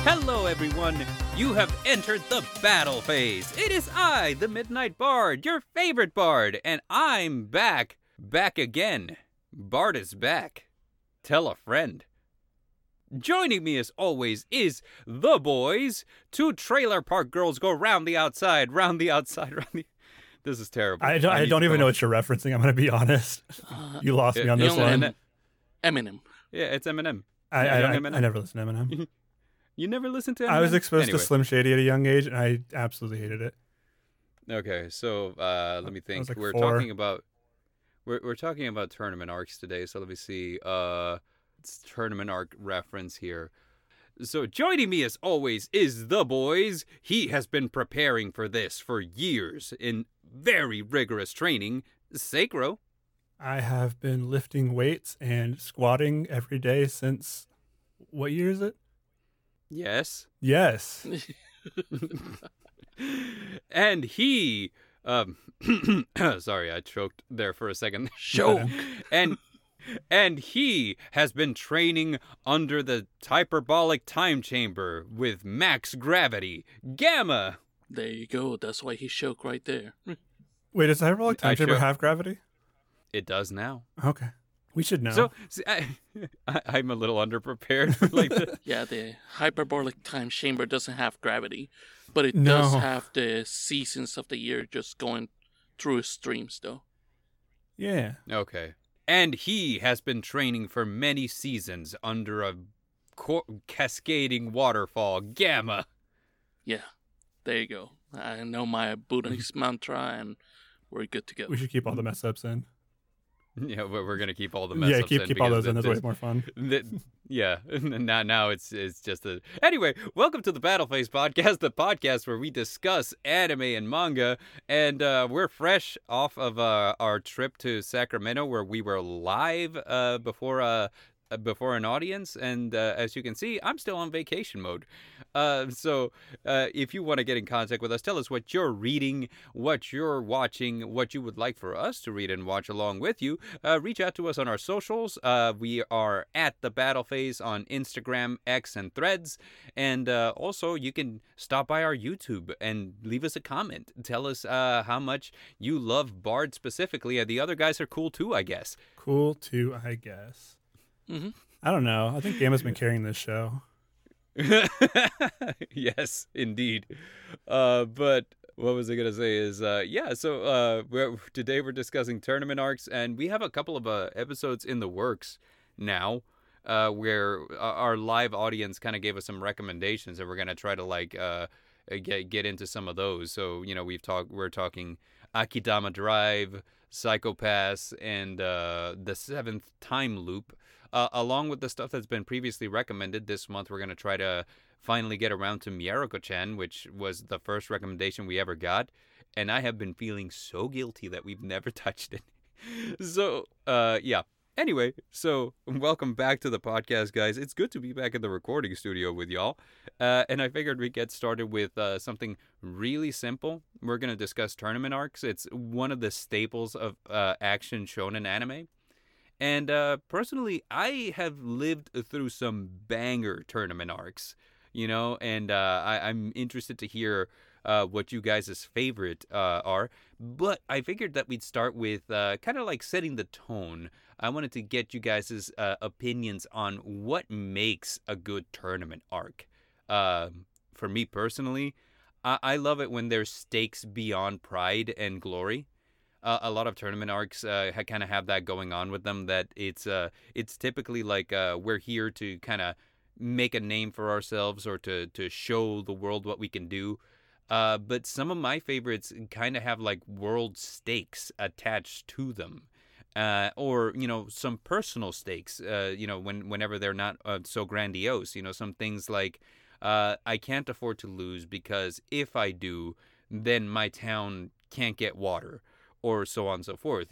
Hello, everyone. You have entered the battle phase. It is I, the Midnight Bard, your favorite bard, and I'm back. Back again. Bard is back. Tell a friend. Joining me as always is the boys. Two trailer park girls go round the outside. This is terrible. I don't even know what you're referencing. I'm going to be honest. You lost me on this one. Eminem. Yeah, it's Eminem. I never listened to Eminem. You never listened to Eminem? I was exposed to Slim Shady at a young age, and I absolutely hated it. Okay, so let me think. Like we're 4. talking about tournament arcs today. So let me see. It's tournament arc reference here. So joining me as always is the boys. He has been preparing for this for years in very rigorous training. Sacro. I have been lifting weights and squatting every day since, what year is it? Yes. Yes. And he, sorry, I choked there for a second. Choke. And he has been training under the hyperbolic time chamber with max gravity. Gamma. There you go. That's why he choked right there. Wait, does the hyperbolic time chamber have gravity? It does now. Okay. We should know. So I'm a little underprepared for like this. Yeah, the hyperbolic time chamber doesn't have gravity, but it does have the seasons of the year just going through streams, though. Yeah. Okay. And he has been training for many seasons under a cascading waterfall. Gamma. Yeah, there you go. I know my Buddhist mantra, and we're good to go. We should keep all the mess ups in. Yeah, we're gonna keep all the mess ups keep all those in. That's way more fun. Yeah, now it's just a... Anyway, welcome to the Battle Phase Podcast, the podcast where we discuss anime and manga, and we're fresh off of our trip to Sacramento where we were live before an audience, and as you can see, I'm still on vacation mode. So if you want to get in contact with us, tell us what you're reading, what you're watching, what you would like for us to read and watch along with you. Reach out to us on our socials. We are at the Battle Phase on Instagram, X, and Threads. And also, you can stop by our YouTube and leave us a comment. Tell us how much you love Bard specifically. And the other guys are cool too, I guess. Cool too, I guess. Mm-hmm. I don't know. I think Gamma's been carrying this show. Yes, indeed. But what was I going to say is, today we're discussing tournament arcs, and we have a couple of episodes in the works now where our live audience kind of gave us some recommendations, and we're going to try to get into some of those. So, we're talking Akidama Drive, Psycho-Pass, and the Seventh Time Loop. Along with the stuff that's been previously recommended, this month we're going to try to finally get around to Mieruko-chan, which was the first recommendation we ever got. And I have been feeling so guilty that we've never touched it. So, yeah. Anyway, so welcome back to the podcast, guys. It's good to be back in the recording studio with y'all. And I figured we'd get started with something really simple. We're going to discuss tournament arcs. It's one of the staples of action shonen anime. And personally, I have lived through some banger tournament arcs, and I'm interested to hear what you guys' favorite are. But I figured that we'd start with kind of like setting the tone. I wanted to get you guys' opinions on what makes a good tournament arc. For me personally, I love it when there's stakes beyond pride and glory. A lot of tournament arcs kind of have that going on with them, that it's typically like we're here to kind of make a name for ourselves or to show the world what we can do. But some of my favorites kind of have like world stakes attached to them. Or, some personal stakes, whenever they're not so grandiose. Some things like I can't afford to lose because if I do, then my town can't get water. Or so on and so forth.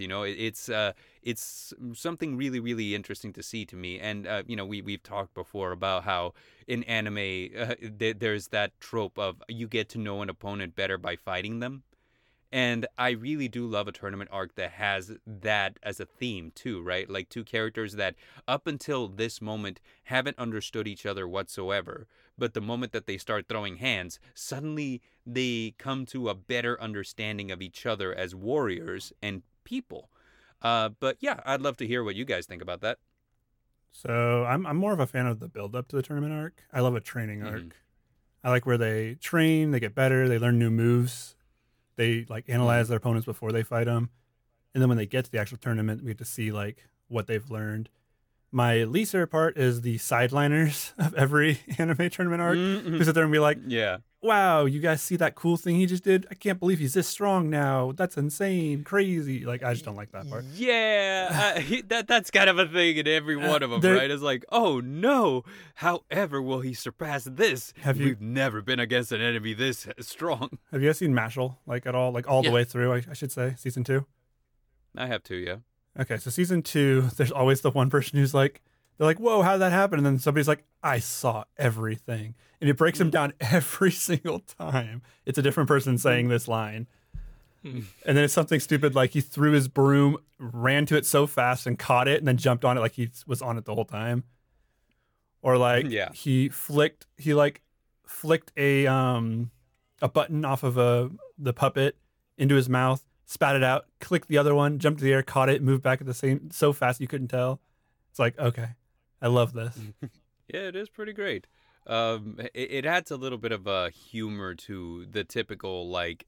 It's something really, really interesting to see to me. And we've talked before about how in anime there's that trope of you get to know an opponent better by fighting them. And I really do love a tournament arc that has that as a theme too, right? Like two characters that up until this moment haven't understood each other whatsoever. But the moment that they start throwing hands, suddenly they come to a better understanding of each other as warriors and people. But yeah, I'd love to hear what you guys think about that. So I'm more of a fan of the build up to the tournament arc. I love a training Mm-hmm. arc. I like where they train, they get better, they learn new moves. They like analyze their opponents before they fight them, and then when they get to the actual tournament, we get to see like what they've learned. My least favorite part is the sideliners of every anime tournament arc, who sit there and be like, Yeah. "Wow, you guys see that cool thing he just did? I can't believe he's this strong now. That's insane, crazy." Like I just don't like that part. Yeah, that's kind of a thing in every one of them, right? It's like, oh no, however will he surpass this? We've never been against an enemy this strong. Have you guys seen Mashal, like at all, like all the way through? I should say season 2. I have to, yeah. Okay, so season 2, there's always the one person who's like, they're like, "Whoa, how did that happen?" And then somebody's like, "I saw everything," and it breaks them down every single time. It's a different person saying this line. And then it's something stupid like he threw his broom, ran to it so fast and caught it, and then jumped on it like he was on it the whole time. Or like he flicked a button off of the puppet into his mouth, spat it out, clicked the other one, jumped to the air, caught it, moved back at the same so fast you couldn't tell. It's like, okay, I love this. Yeah, it is pretty great. It adds a little bit of a humor to the typical, like,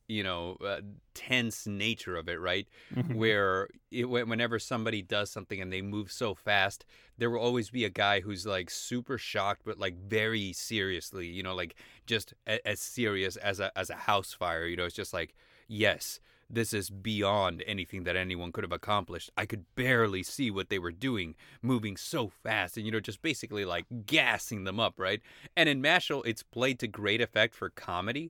tense nature of it, right? Where whenever somebody does something and they move so fast, there will always be a guy who's like super shocked, but like very seriously, like just as serious as a house fire. It's just like, yes, this is beyond anything that anyone could have accomplished. I could barely see what they were doing, moving so fast, and just basically like gassing them up, right? And in Mashal, it's played to great effect for comedy.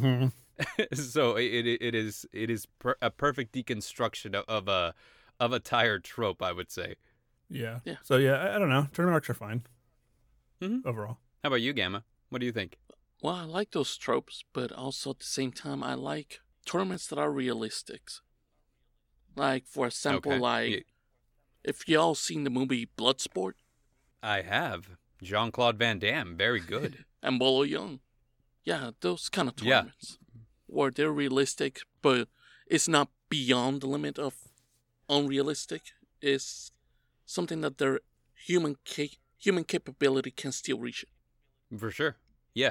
So it is a perfect deconstruction of a tired trope, I would say. Yeah. So I don't know. Tournament arcs are fine overall. How about you, Gamma? What do you think? Well, I like those tropes, but also at the same time, I like tournaments that are realistic. Like, for example, if y'all seen the movie Bloodsport? I have. Jean-Claude Van Damme, very good. And Bolo Young. Yeah, those kind of tournaments. Where they're realistic, but it's not beyond the limit of unrealistic. It's something that their human capability can still reach it. For sure. Yeah.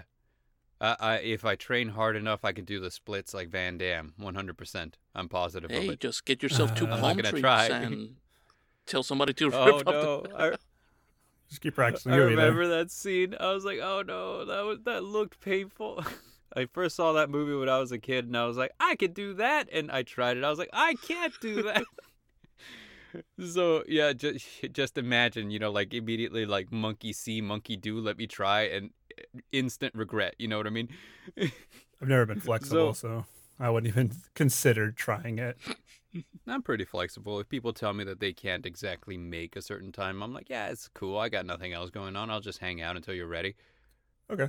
If I train hard enough, I could do the splits like Van Damme, 100%. I'm positive of it. Just get yourself 2 palm trees and tell somebody to rip up Just keep practicing. I remember that scene. I was like, oh no, that looked painful. I first saw that movie when I was a kid, and I was like, I could do that, and I tried it. I was like, I can't do that. So yeah, just imagine, like immediately like monkey see, monkey do, let me try, and instant regret. You know what I mean? I've never been flexible, so I wouldn't even consider trying it. I'm pretty flexible. If people tell me that they can't exactly make a certain time, I'm like, yeah, it's cool. I got nothing else going on. I'll just hang out until you're ready. Okay.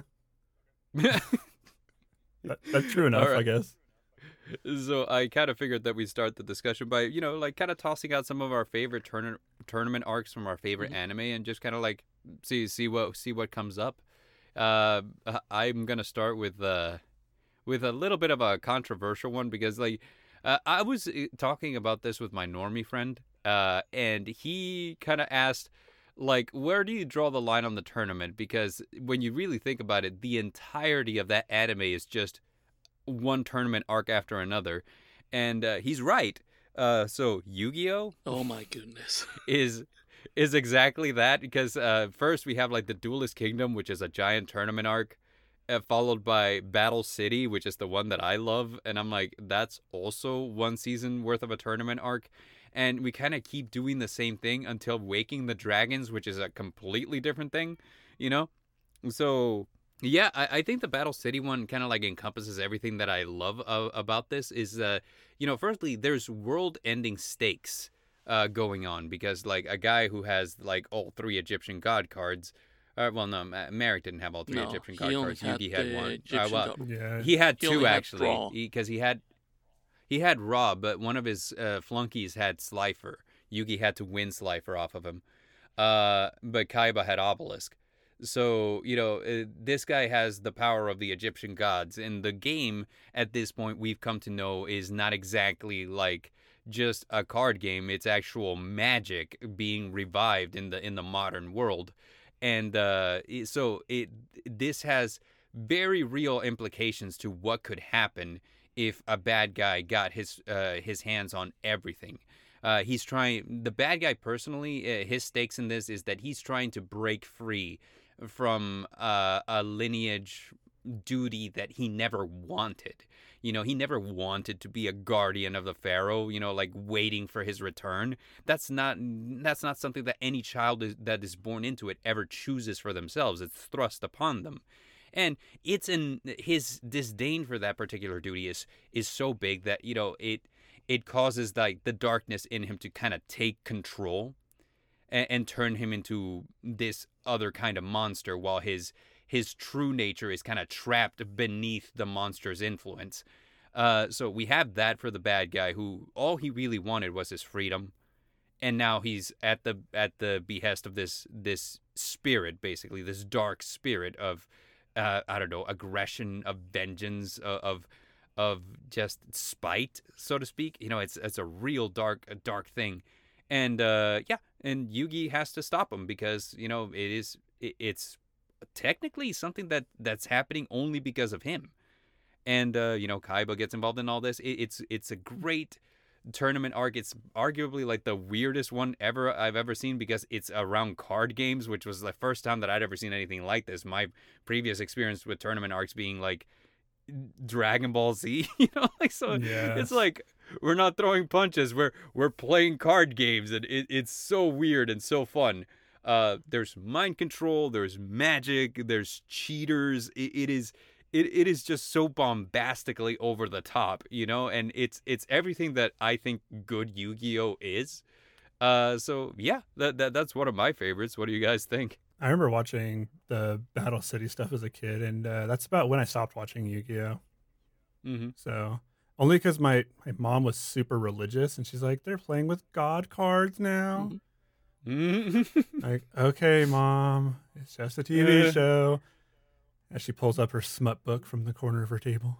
That's true enough, right. I guess. So I kind of figured that we'd start the discussion by, like kind of tossing out some of our favorite tournament arcs from our favorite anime and just kind of like see what comes up. I'm gonna start with a little bit of a controversial one because I was talking about this with my normie friend, and he kind of asked, like, where do you draw the line on the tournament? Because when you really think about it, the entirety of that anime is just one tournament arc after another, and he's right. So Yu-Gi-Oh! Oh my goodness, is exactly that, because first we have like the Duelist Kingdom, which is a giant tournament arc, followed by Battle City, which is the one that I love, and I'm like, that's also one season worth of a tournament arc. And we kind of keep doing the same thing until Waking the Dragons, which is a completely different thing, So yeah, I think the Battle City one kind of like encompasses everything that I love about this. Is firstly, there's world-ending stakes going on, because like a guy who has like all 3 Egyptian god cards. Well, no, Merrick didn't have all 3 Egyptian god cards. Yugi had one. Yeah. He had 2 actually, because he had he had Ra, but one of his flunkies had Slifer. Yugi had to win Slifer off of him. But Kaiba had Obelisk. So, this guy has the power of the Egyptian gods. And the game, at this point, we've come to know is not exactly like just a card game. It's actual magic being revived in the modern world. And this has very real implications to what could happen if a bad guy got his hands on everything. The bad guy personally, his stakes in this is that he's trying to break free from a lineage duty that he never wanted. He never wanted to be a guardian of the pharaoh, like waiting for his return. That's not something that any child that is born into it ever chooses for themselves. It's thrust upon them. And his disdain for that particular duty is so big that, it causes like the darkness in him to kind of take control and turn him into this other kind of monster, while his true nature is kind of trapped beneath the monster's influence. So we have that for the bad guy, who all he really wanted was his freedom, and now he's at the behest of this spirit, basically this dark spirit of aggression, of vengeance, of just spite, so to speak. It's a real dark thing, and and Yugi has to stop him because it's technically something that's happening only because of him. And Kaiba gets involved in all this. It's a great tournament arc. It's arguably like the weirdest one I've ever seen, because it's around card games, which was the first time that I'd ever seen anything like this. My previous experience with tournament arcs being like Dragon Ball Z, so Yes. It's like we're not throwing punches, we're playing card games, and it's so weird and so fun. There's mind control, there's magic, there's cheaters. It is just so bombastically over the top, and it's everything that I think good Yu-Gi-Oh is. So yeah, that's one of my favorites. What do you guys think? I remember watching the Battle City stuff as a kid, and that's about when I stopped watching Yu-Gi-Oh. Mm-hmm. So only because my mom was super religious, and she's like, they're playing with God cards now. Mm-hmm. Like, okay, Mom, it's just a TV show. As she pulls up her smut book from the corner of her table.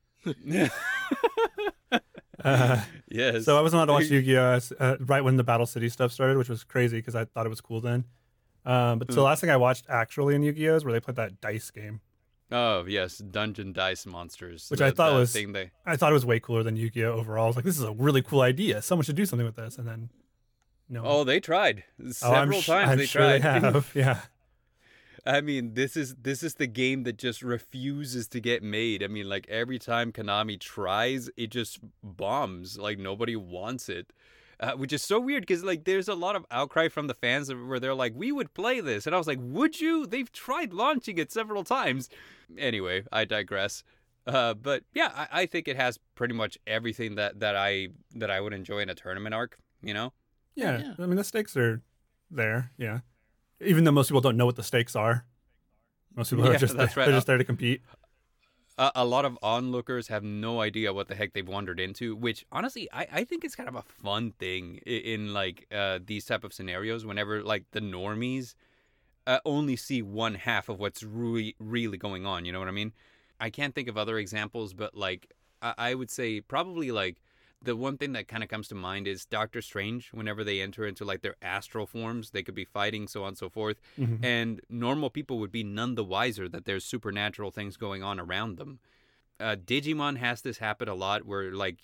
Yes. So I wasn't allowed to watch Yu-Gi-Oh! Right when the Battle City stuff started, which was crazy because I thought it was cool then. But the last thing I watched actually in Yu-Gi-Oh! Is where they played that dice game. Oh yes, Dungeon Dice Monsters, which I thought was thing I thought it was way cooler than Yu-Gi-Oh! Overall. I was like, this is a really cool idea. Someone should do something with this. And then, no. Oh, they tried several times. I'm they sure tried. They have. Yeah. I mean, this is the game that just refuses to get made. I mean, like every time Konami tries, it just bombs. Like nobody wants it. Which is so weird because like there's a lot of outcry from the fans where they're like, we would play this, and I was like, would you? They've tried launching it several times. Anyway, I digress. But yeah, I think it has pretty much everything that I would enjoy in a tournament arc. Yeah. I mean, the stakes are there. Yeah. Even though most people don't know what the stakes are, most people are just they're just there to compete. A lot of onlookers have no idea what the heck they've wandered into, which honestly I think is kind of a fun thing in like these type of scenarios. Whenever like the normies only see one half of what's really going on, you know what I mean? I can't think of other examples, but like I would say probably like the one thing that kind of comes to mind is Doctor Strange. Whenever they enter into like their astral forms, they could be fighting, so on and so forth. Mm-hmm. And normal people would be none the wiser that there's supernatural things going on around them. Digimon has this happen a lot where like,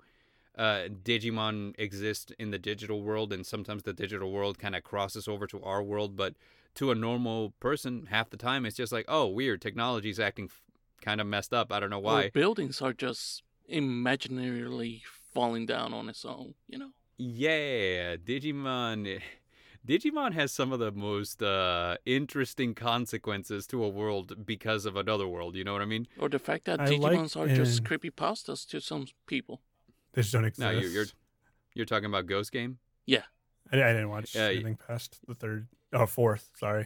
Digimon exist in the digital world, and sometimes the digital world kind of crosses over to our world. But to a normal person, half the time it's just like, oh, weird, technology's acting kind of messed up. I don't know why. Or buildings are just imaginarily falling down on its own, Yeah, Digimon has some of the most interesting consequences to a world because of another world, you know what I mean? Or the fact that Digimons are just creepypastas to some people. They just don't exist. No, you're talking about Ghost Game? Yeah. I didn't watch anything past the fourth, sorry.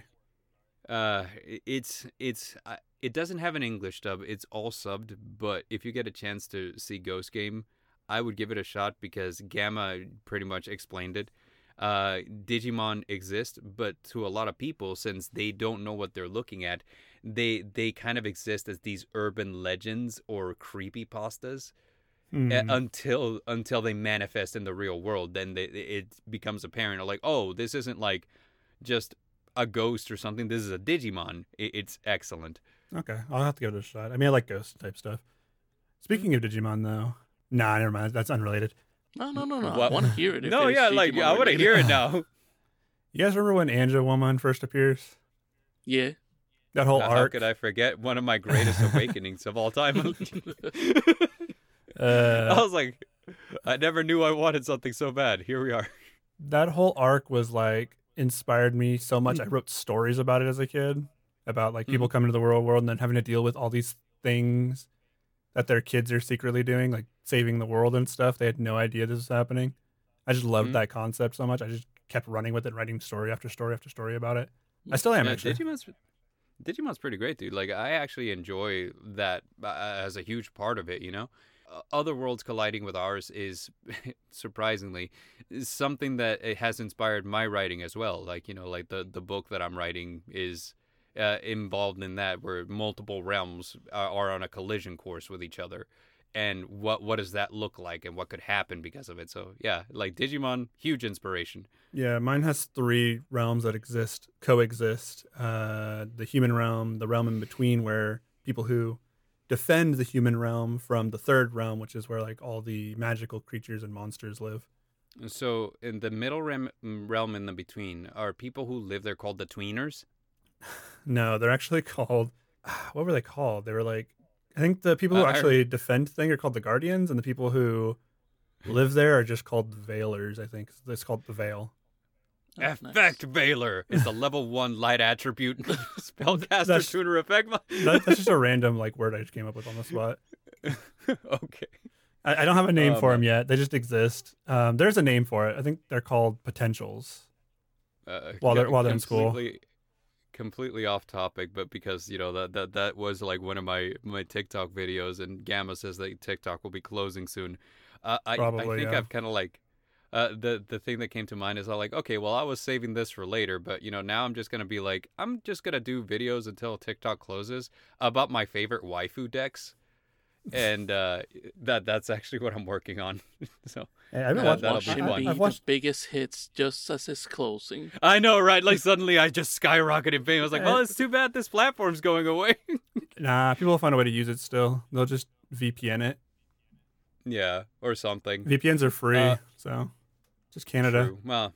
It doesn't have an English dub. It's all subbed, but if you get a chance to see Ghost Game, I would give it a shot because Gamma pretty much explained it. Digimon exist, but to a lot of people, since they don't know what they're looking at, they kind of exist as these urban legends or creepypastas. Until they manifest in the real world, then it becomes apparent, like, oh, this isn't like just a ghost or something. This is a Digimon. It's excellent. Okay, I'll have to give it a shot. I mean, I like ghost type stuff. Speaking of Digimon, though, nah, never mind. That's unrelated. No. I want to hear it. No, yeah, like I want to hear it now. You guys remember when Anja Woman first appears? Yeah. That whole How arc. could I forget one of my greatest awakenings of all time? Uh, I was like, I never knew I wanted something so bad. Here we are. that whole arc was like inspired me so much. I wrote stories about it as a kid, about like people coming to the real world and then having to deal with all these things that their kids are secretly doing, like saving the world and stuff. They had no idea this was happening. I just loved that concept so much. I just kept running with it, writing story after story after story about it. I still am, actually. Digimon's pretty great, dude. Like, I actually enjoy that as a huge part of it, you know? Other worlds colliding with ours is, surprisingly, something that it has inspired my writing as well. Like, you know, like the book that I'm writing is involved in that, where multiple realms are on a collision course with each other. And what does that look like, and what could happen because of it? So, yeah, like Digimon, huge inspiration. Yeah, mine has 3 realms that coexist. The human realm, the realm in between where people who defend the human realm from the 3rd realm, which is where like all the magical creatures and monsters live. So in the middle realm in the between, are people who live there called the tweeners? No, they're actually called, what were they called? They were like, I think the people who actually defend thing are called the Guardians, and the people who live there are just called the Veilers, I think. It's called the Veil. Effect Veiler is the level 1 light attribute spellcaster tuner effect. That's just a random like word I just came up with on the spot. Okay. I don't have a name for them yet. They just exist. There's a name for it. I think they're called potentials. While they're in school. Completely off topic, but because, you know, that was like one of my TikTok videos, and Gamma says that TikTok will be closing soon. I think I've kind of like the thing that came to mind is okay, well, I was saving this for later, but you know, now I'm just gonna be like, I'm just gonna do videos until TikTok closes about my favorite waifu decks. And that's actually what I'm working on. So I've watched the biggest hits just as it's closing. I know, right? Like suddenly I just skyrocketed fame. I was like, well, it's too bad this platform's going away. Nah, people will find a way to use it still. They'll just VPN it. Yeah, or something. VPNs are free, so just Canada. True. Well,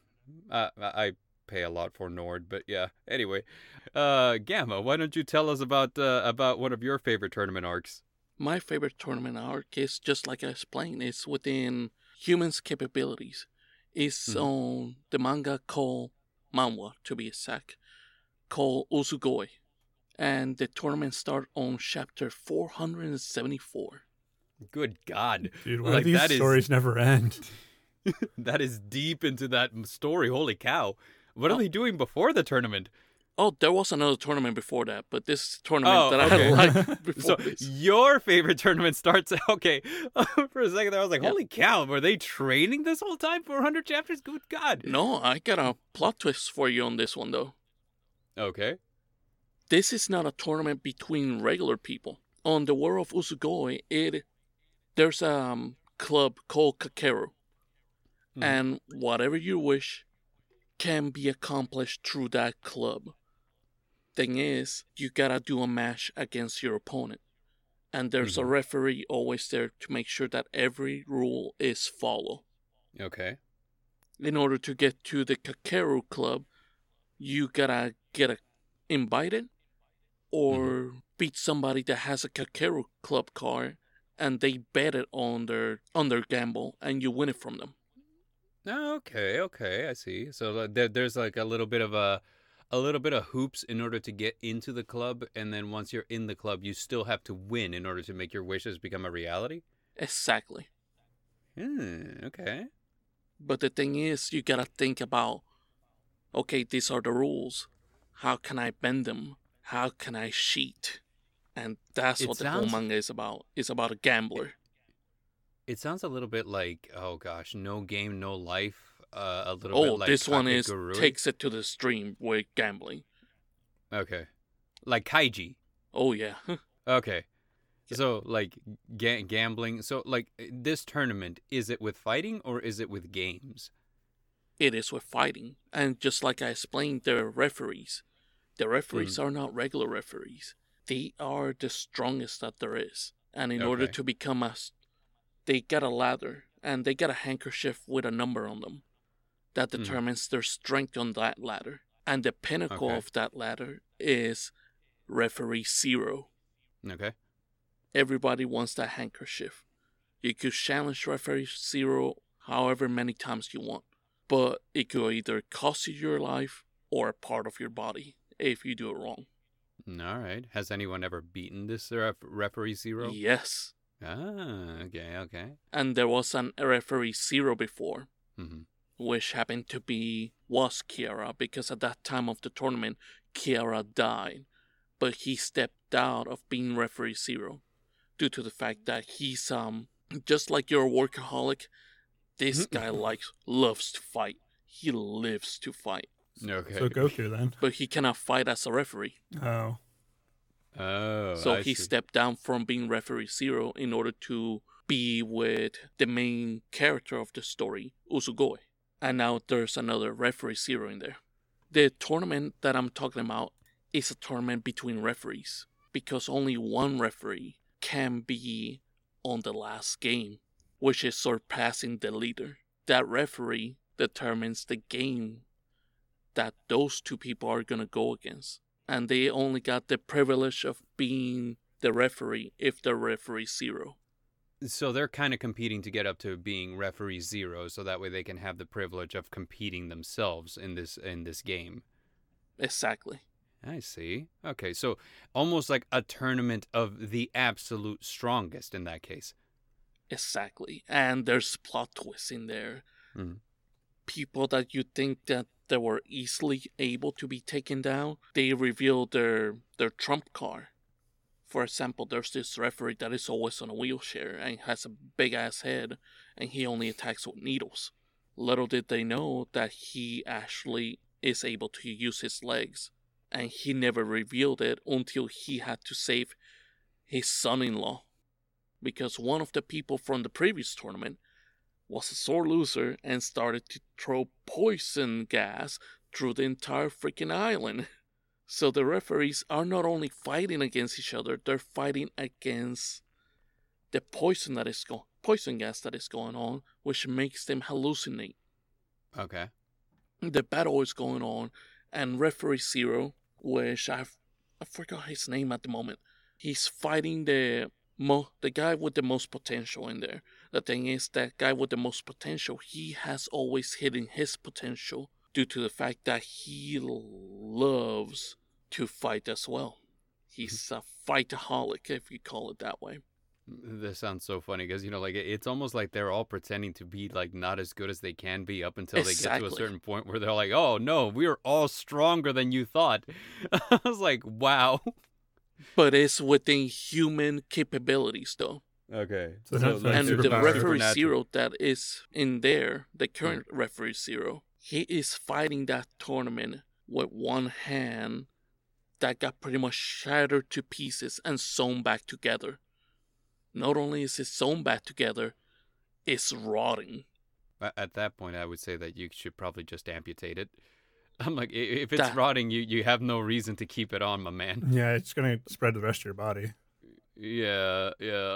I pay a lot for Nord, but yeah. Anyway, Gamma, why don't you tell us about one of your favorite tournament arcs? My favorite tournament arc is, just like I explained, it's within humans' capabilities. It's on the manga called manhwa, to be exact, called Usugoi. And the tournament starts on chapter 474. Good God. Dude, why do these stories never end? That is deep into that story. Holy cow. What are they doing before the tournament? Oh, there was another tournament before that, but this tournament I had liked before this. Your favorite tournament starts... Okay, for a second there I was like, holy cow, were they training this whole time? 400 chapters? Good God. No, I got a plot twist for you on this one, though. Okay. This is not a tournament between regular people. On the world of Usugoi, there's a club called Kakeru. And whatever you wish can be accomplished through that club. Thing is, you gotta do a match against your opponent. And there's a referee always there to make sure that every rule is followed. Okay. In order to get to the Kakeru club, you gotta get invited or beat somebody that has a Kakeru club card and they bet it on their gamble and you win it from them. Okay, I see. So there's like a little bit of hoops in order to get into the club, and then once you're in the club, you still have to win in order to make your wishes become a reality? Exactly. Okay. But the thing is, you gotta think about, okay, these are the rules. How can I bend them? How can I cheat? And that's what the whole manga is about. It's about a gambler. It sounds a little bit like, oh gosh, No Game, No Life. A little Oh, bit like this one Kakegurui. takes it to the extreme with gambling. Okay. Like Kaiji. Oh yeah. Okay. So, like, gambling. So, like, this tournament, is it with fighting or is it with games? It is with fighting. And just like I explained, there are referees. The referees are not regular referees. They are the strongest that there is. And in order to become they get a ladder and they get a handkerchief with a number on them that determines their strength on that ladder. And the pinnacle of that ladder is referee 0. Okay. Everybody wants that handkerchief. You could challenge referee 0 however many times you want. But it could either cost you your life or a part of your body if you do it wrong. All right. Has anyone ever beaten this referee 0? Yes. Ah, okay. And there was an referee 0 before, which happened to was Kiara, because at that time of the tournament, Kiara died. But he stepped out of being referee 0 due to the fact that he's, just like you're a workaholic, this guy loves to fight. He lives to fight. Okay. So Goku then. But he cannot fight as a referee. Oh. So he stepped down from being referee 0 in order to be with the main character of the story, Usugoi. And now there's another referee 0 in there. The tournament that I'm talking about is a tournament between referees, because only one referee can be on the last game, which is surpassing the leader. That referee determines the game that those two people are going to go against. And they only got the privilege of being the referee if they're referee 0. So they're kind of competing to get up to being referee 0, so that way they can have the privilege of competing themselves in this game. Exactly. I see. Okay, so almost like a tournament of the absolute strongest in that case. Exactly. And there's plot twists in there. People that you think that they were easily able to be taken down, they reveal their trump card. For example, there's this referee that is always on a wheelchair and has a big ass head, and he only attacks with needles. Little did they know that he actually is able to use his legs, and he never revealed it until he had to save his son-in-law, because one of the people from the previous tournament was a sore loser and started to throw poison gas through the entire freaking island. So the referees are not only fighting against each other, they're fighting against the poison gas that is going on, which makes them hallucinate. Okay. The battle is going on, and referee 0, which I forgot his name at the moment, he's fighting the guy with the most potential in there. The thing is, that guy with the most potential, he has always hidden his potential due to the fact that he loves to fight as well. He's a fightaholic, if you call it that way. This sounds so funny because, like, it's almost like they're all pretending to be, like, not as good as they can be up until they get to a certain point where they're like, oh, no, we're all stronger than you thought. I was like, wow. But it's within human capabilities, though. Okay. So and the referee supernatural. 0 that is in there, the current referee 0, he is fighting that tournament with one hand that got pretty much shattered to pieces and sewn back together. Not only is it sewn back together, it's rotting. At that point, I would say that you should probably just amputate it. I'm like, if it's rotting, you have no reason to keep it on, my man. Yeah, it's going to spread the rest of your body. Yeah.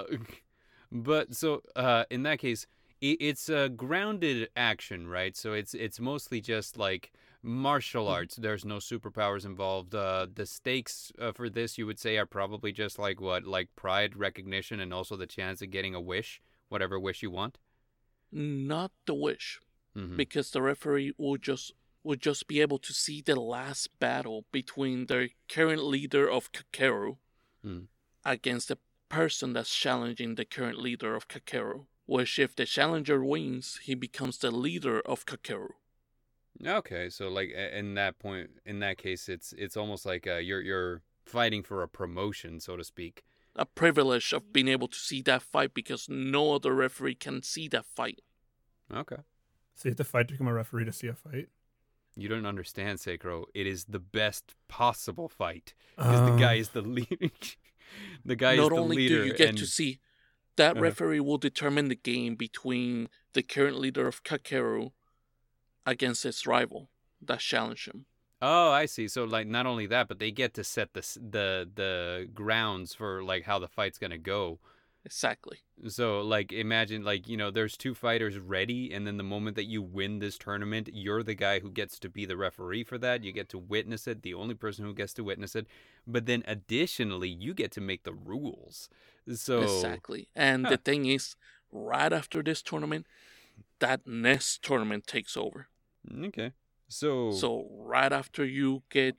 But so in that case, it's a grounded action, right? So it's mostly just like martial arts. There's no superpowers involved. The stakes for this, you would say, are probably just like pride, recognition, and also the chance of getting a wish, whatever wish you want. Not the wish, because the referee would just be able to see the last battle between the current leader of Kakeru against the person that's challenging the current leader of Kakeru. Which, if the challenger wins, he becomes the leader of Kakeru. Okay, so like in that case, it's almost like you're fighting for a promotion, so to speak. a privilege of being able to see that fight because no other referee can see that fight. Okay. So you have to fight to become a referee to see a fight? You don't understand, Sekiro. It is the best possible fight because the guy is the leader. The guy is the leader. Not only do you get and... to see, that referee will determine the game between the current leader of Kakeru against his rival that challenged him. Oh, I see. So, like, not only that, but they get to set the grounds for, like, how the fight's gonna go. Exactly. So, like, imagine, like, you know, there's two fighters ready, and then the moment that you win this tournament, you're the guy who gets to be the referee for that. You get to witness it, the only person who gets to witness it. But then, additionally, you get to make the rules. So Exactly. And the thing is, right after this tournament, that next tournament takes over. Okay. So right after you get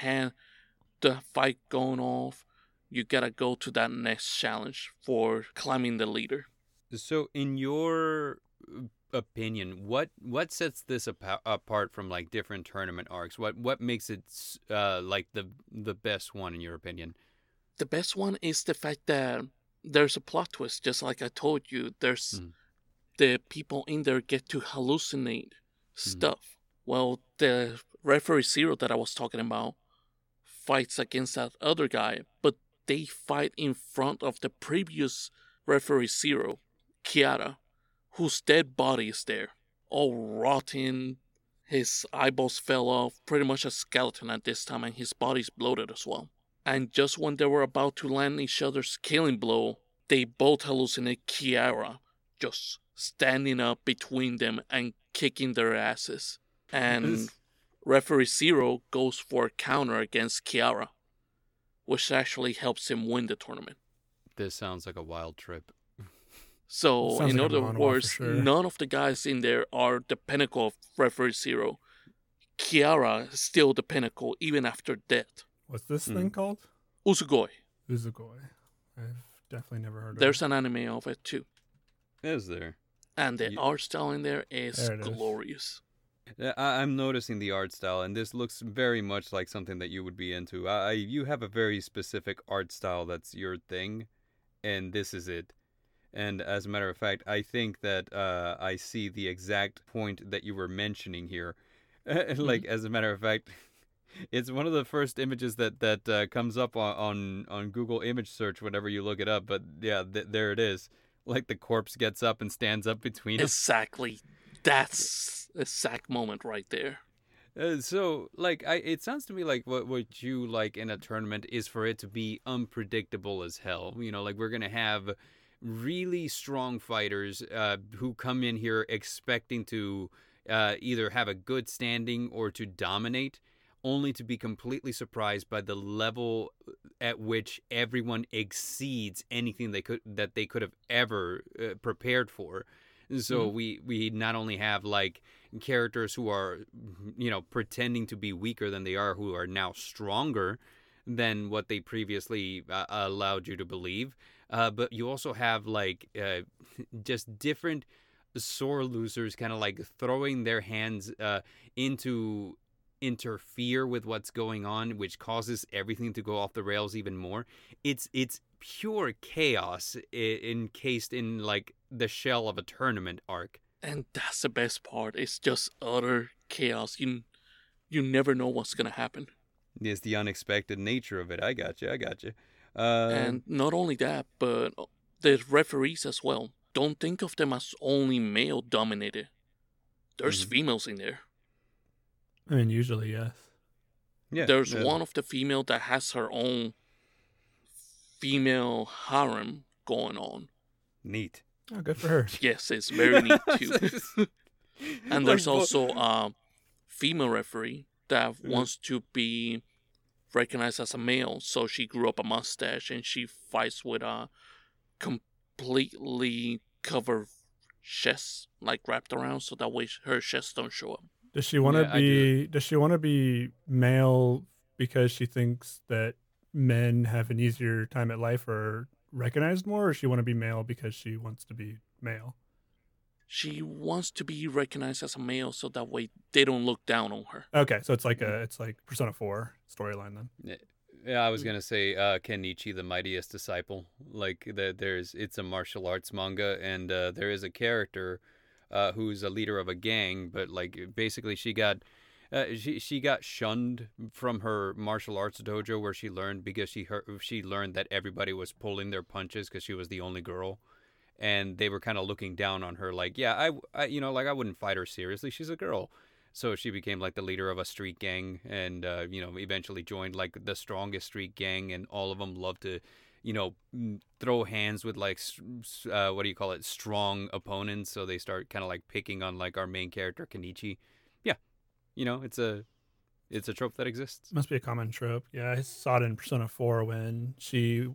the fight going off, you gotta go to that next challenge for climbing the leader. So in your opinion, what sets this apart from like different tournament arcs? What makes it like the best one in your opinion? The best one is the fact that there's a plot twist, just like I told you. There's the people in there get to hallucinate stuff. Well, the referee Zero that I was talking about fights against that other guy, but they fight in front of the previous referee Zero, Kiara, whose dead body is there, all rotten. His eyeballs fell off, pretty much a skeleton at this time, and his body's bloated as well. And just when they were about to land each other's killing blow, they both hallucinate Kiara just standing up between them and kicking their asses. And referee Zero goes for a counter against Kiara, which actually helps him win the tournament. This sounds like a wild trip. So, in like other words, none of the guys in there are the pinnacle of referee Zero. Kiara is still the pinnacle even after death. What's this thing called? Uzugoi. Uzugoi. I've definitely never heard of it. There's an anime of it too. Is there? And the art style in there is glorious. I'm noticing the art style, and this looks very much like something that you would be into. You have a very specific art style that's your thing, and this is it. And as a matter of fact, I think that I see the exact point that you were mentioning here. Like, as a matter of fact, it's one of the first images that comes up on Google image search whenever you look it up. But yeah, there it is. Like the corpse gets up and stands up between them. Exactly. That's a exact moment right there. So, like, it sounds to me like what you like in a tournament is for it to be unpredictable as hell. You know, like we're gonna have really strong fighters who come in here expecting to either have a good standing or to dominate, only to be completely surprised by the level at which everyone exceeds anything that they could have ever prepared for. So we not only have like characters who are, you know, pretending to be weaker than they are, who are now stronger than what they previously allowed you to believe, but you also have like just different sore losers kind of like throwing their hands into interfere with what's going on, which causes everything to go off the rails even more. It's pure chaos encased in like the shell of a tournament arc. And that's the best part. It's just utter chaos. You never know what's gonna happen. It's the unexpected nature of it. I got you. And not only that, but the referees as well. Don't think of them as only male dominated. There's females in there. I mean, usually, yes. Yeah. There's one of the female that has her own female harem going on. Neat. Oh, good for her. Yes, it's very neat too. And there's also a female referee that wants to be recognized as a male, so she grew up a mustache and she fights with a completely covered chest, like wrapped around, so that way her chest don't show up. Does she want to be? Does she want to be male because she thinks that men have an easier time at life or recognized more, or does she want to be male because she wants to be male? She wants to be recognized as a male, so that way they don't look down on her. Okay, so it's like Persona 4 storyline then. Yeah, I was gonna say Kenichi, the Mightiest Disciple. Like it's a martial arts manga, and there is a character who's a leader of a gang, but like basically she got shunned from her martial arts dojo where she learned because she learned that everybody was pulling their punches because she was the only girl, and they were kind of looking down on her. Like, yeah, I like I wouldn't fight her seriously. She's a girl. So she became like the leader of a street gang, and eventually joined like the strongest street gang, and all of them love to, throw hands with like what do you call it, strong opponents. So they start kind of like picking on like our main character Kenichi. Yeah, it's a trope that exists. Must be a common trope. Yeah, I saw it in Persona 4 when she,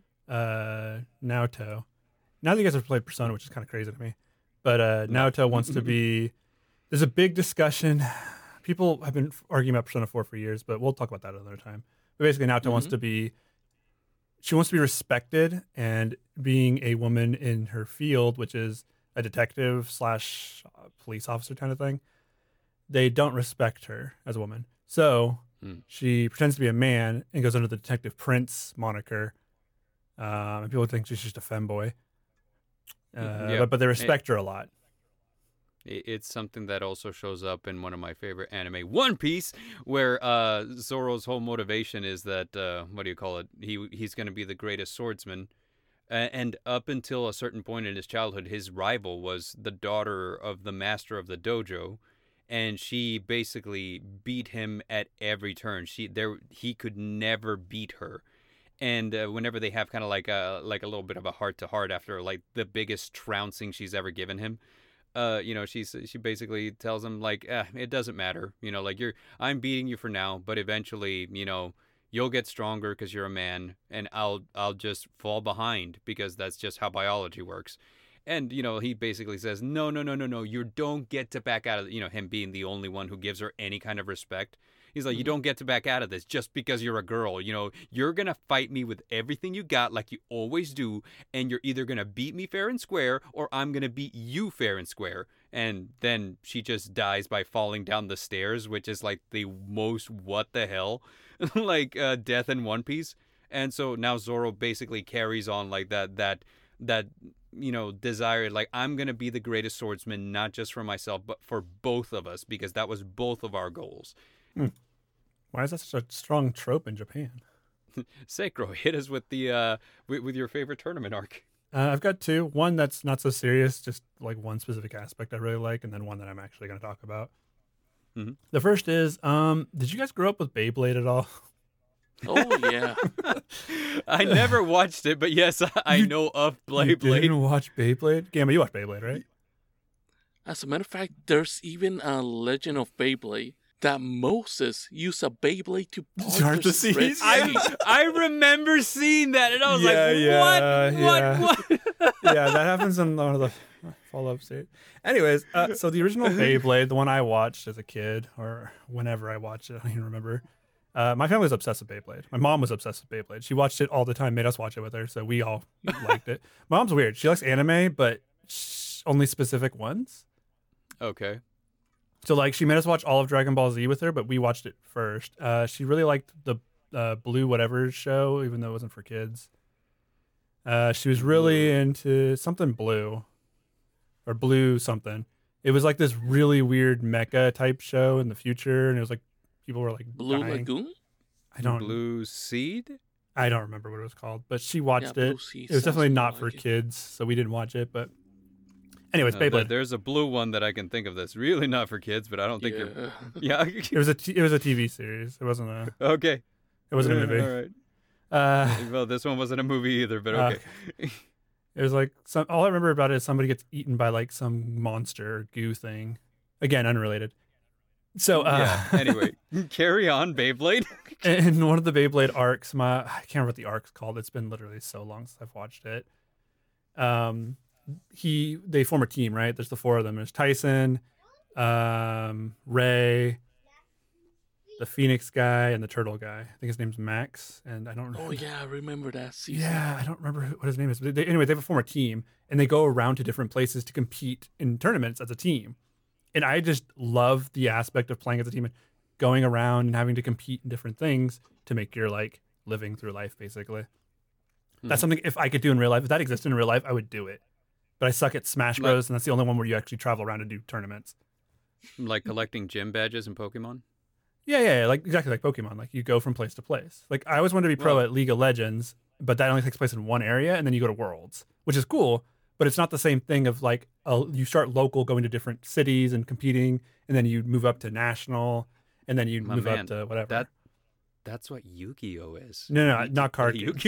Naoto. Now that you guys have played Persona, which is kind of crazy to me, but Naoto wants to be. There's a big discussion. People have been arguing about Persona 4 for years, but we'll talk about that another time. But basically, Naoto wants to be respected, and being a woman in her field, which is a detective / police officer kind of thing, they don't respect her as a woman. So she pretends to be a man and goes under the Detective Prince moniker. And people think she's just a femboy. But they respect her a lot. It's something that also shows up in one of my favorite anime, One Piece, where Zoro's whole motivation is that, what do you call it? He's going to be the greatest swordsman. And up until a certain point in his childhood, his rival was the daughter of the master of the dojo. And she basically beat him at every turn. He could never beat her. And whenever they have kind of like a little bit of a heart-to-heart after like the biggest trouncing she's ever given him, she basically tells him like, it doesn't matter, like I'm beating you for now, but eventually, you'll get stronger because you're a man, and I'll just fall behind because that's just how biology works. And he basically says, no, you don't get to back out of him being the only one who gives her any kind of respect. He's like, you don't get to back out of this just because you're a girl. You're going to fight me with everything you got like you always do. And you're either going to beat me fair and square, or I'm going to beat you fair and square. And then she just dies by falling down the stairs, which is like the most what the hell, like death in One Piece. And so now Zoro basically carries on like that desire, like I'm going to be the greatest swordsman, not just for myself, but for both of us, because that was both of our goals. Why is that such a strong trope in Japan? Seikro, hit us with the with your favorite tournament arc. I've got two. One that's not so serious, just like one specific aspect I really like, and then one that I'm actually going to talk about. Mm-hmm. The first is, did you guys grow up with Beyblade at all? Oh, yeah. I never watched it, but yes, I know of Beyblade. You didn't watch Beyblade? Gamma, you watch Beyblade, right? As a matter of fact, there's even a Legend of Beyblade that Moses used a Beyblade to part the seas. I remember seeing that, and I was what? Yeah, that happens in one of the follow-up stages. Anyways, so the original Beyblade, the one I watched as a kid, or whenever I watched it, I don't even remember. My family was obsessed with Beyblade. My mom was obsessed with Beyblade. She watched it all the time, made us watch it with her, so we all liked it. My mom's weird. She likes anime, but only specific ones. Okay. So, like, she made us watch all of Dragon Ball Z with her, but we watched it first. She really liked the Blue Whatever show, even though it wasn't for kids. She was really into something blue. Or blue something. It was like this really weird mecha type show in the future, and it was like, people were like Blue dying. Lagoon? Blue Seed? I don't remember what it was called, but she watched it. Seed It was definitely not like for it. kids, so we didn't watch it, but anyways, Beyblade. There's a blue one that I can think of that's really not for kids, but I don't think you're... Yeah. It was a TV series. It wasn't a... Okay. It wasn't a movie. All right. Well, this one wasn't a movie either, but okay. It was like... all I remember about it is somebody gets eaten by like some monster or goo thing. Again, unrelated. So, anyway, carry on, Beyblade. In one of the Beyblade arcs, I can't remember what the arc's called. It's been literally so long since I've watched it. They form a team, right? There's the four of them. There's Tyson, Ray, the Phoenix guy, and the Turtle guy. I think his name's Max, and I don't know. Oh, yeah, I remember that season. Yeah, I don't remember what his name is. But anyway, they form a team, and they go around to different places to compete in tournaments as a team. And I just love the aspect of playing as a team and going around and having to compete in different things to make your like living through life, basically. That's something, if I could do in real life, if that existed in real life, I would do it. But I suck at Smash Bros, and that's the only one where you actually travel around and do tournaments. Like collecting gym badges in Pokemon? Yeah, like exactly like Pokemon. Like you go from place to place. Like I always wanted to be pro at League of Legends, but that only takes place in one area, and then you go to Worlds, which is cool, but it's not the same thing of like you start local, going to different cities and competing, and then you move up to national, and then you move up to whatever. That's what Yu-Gi-Oh is. No, not card games.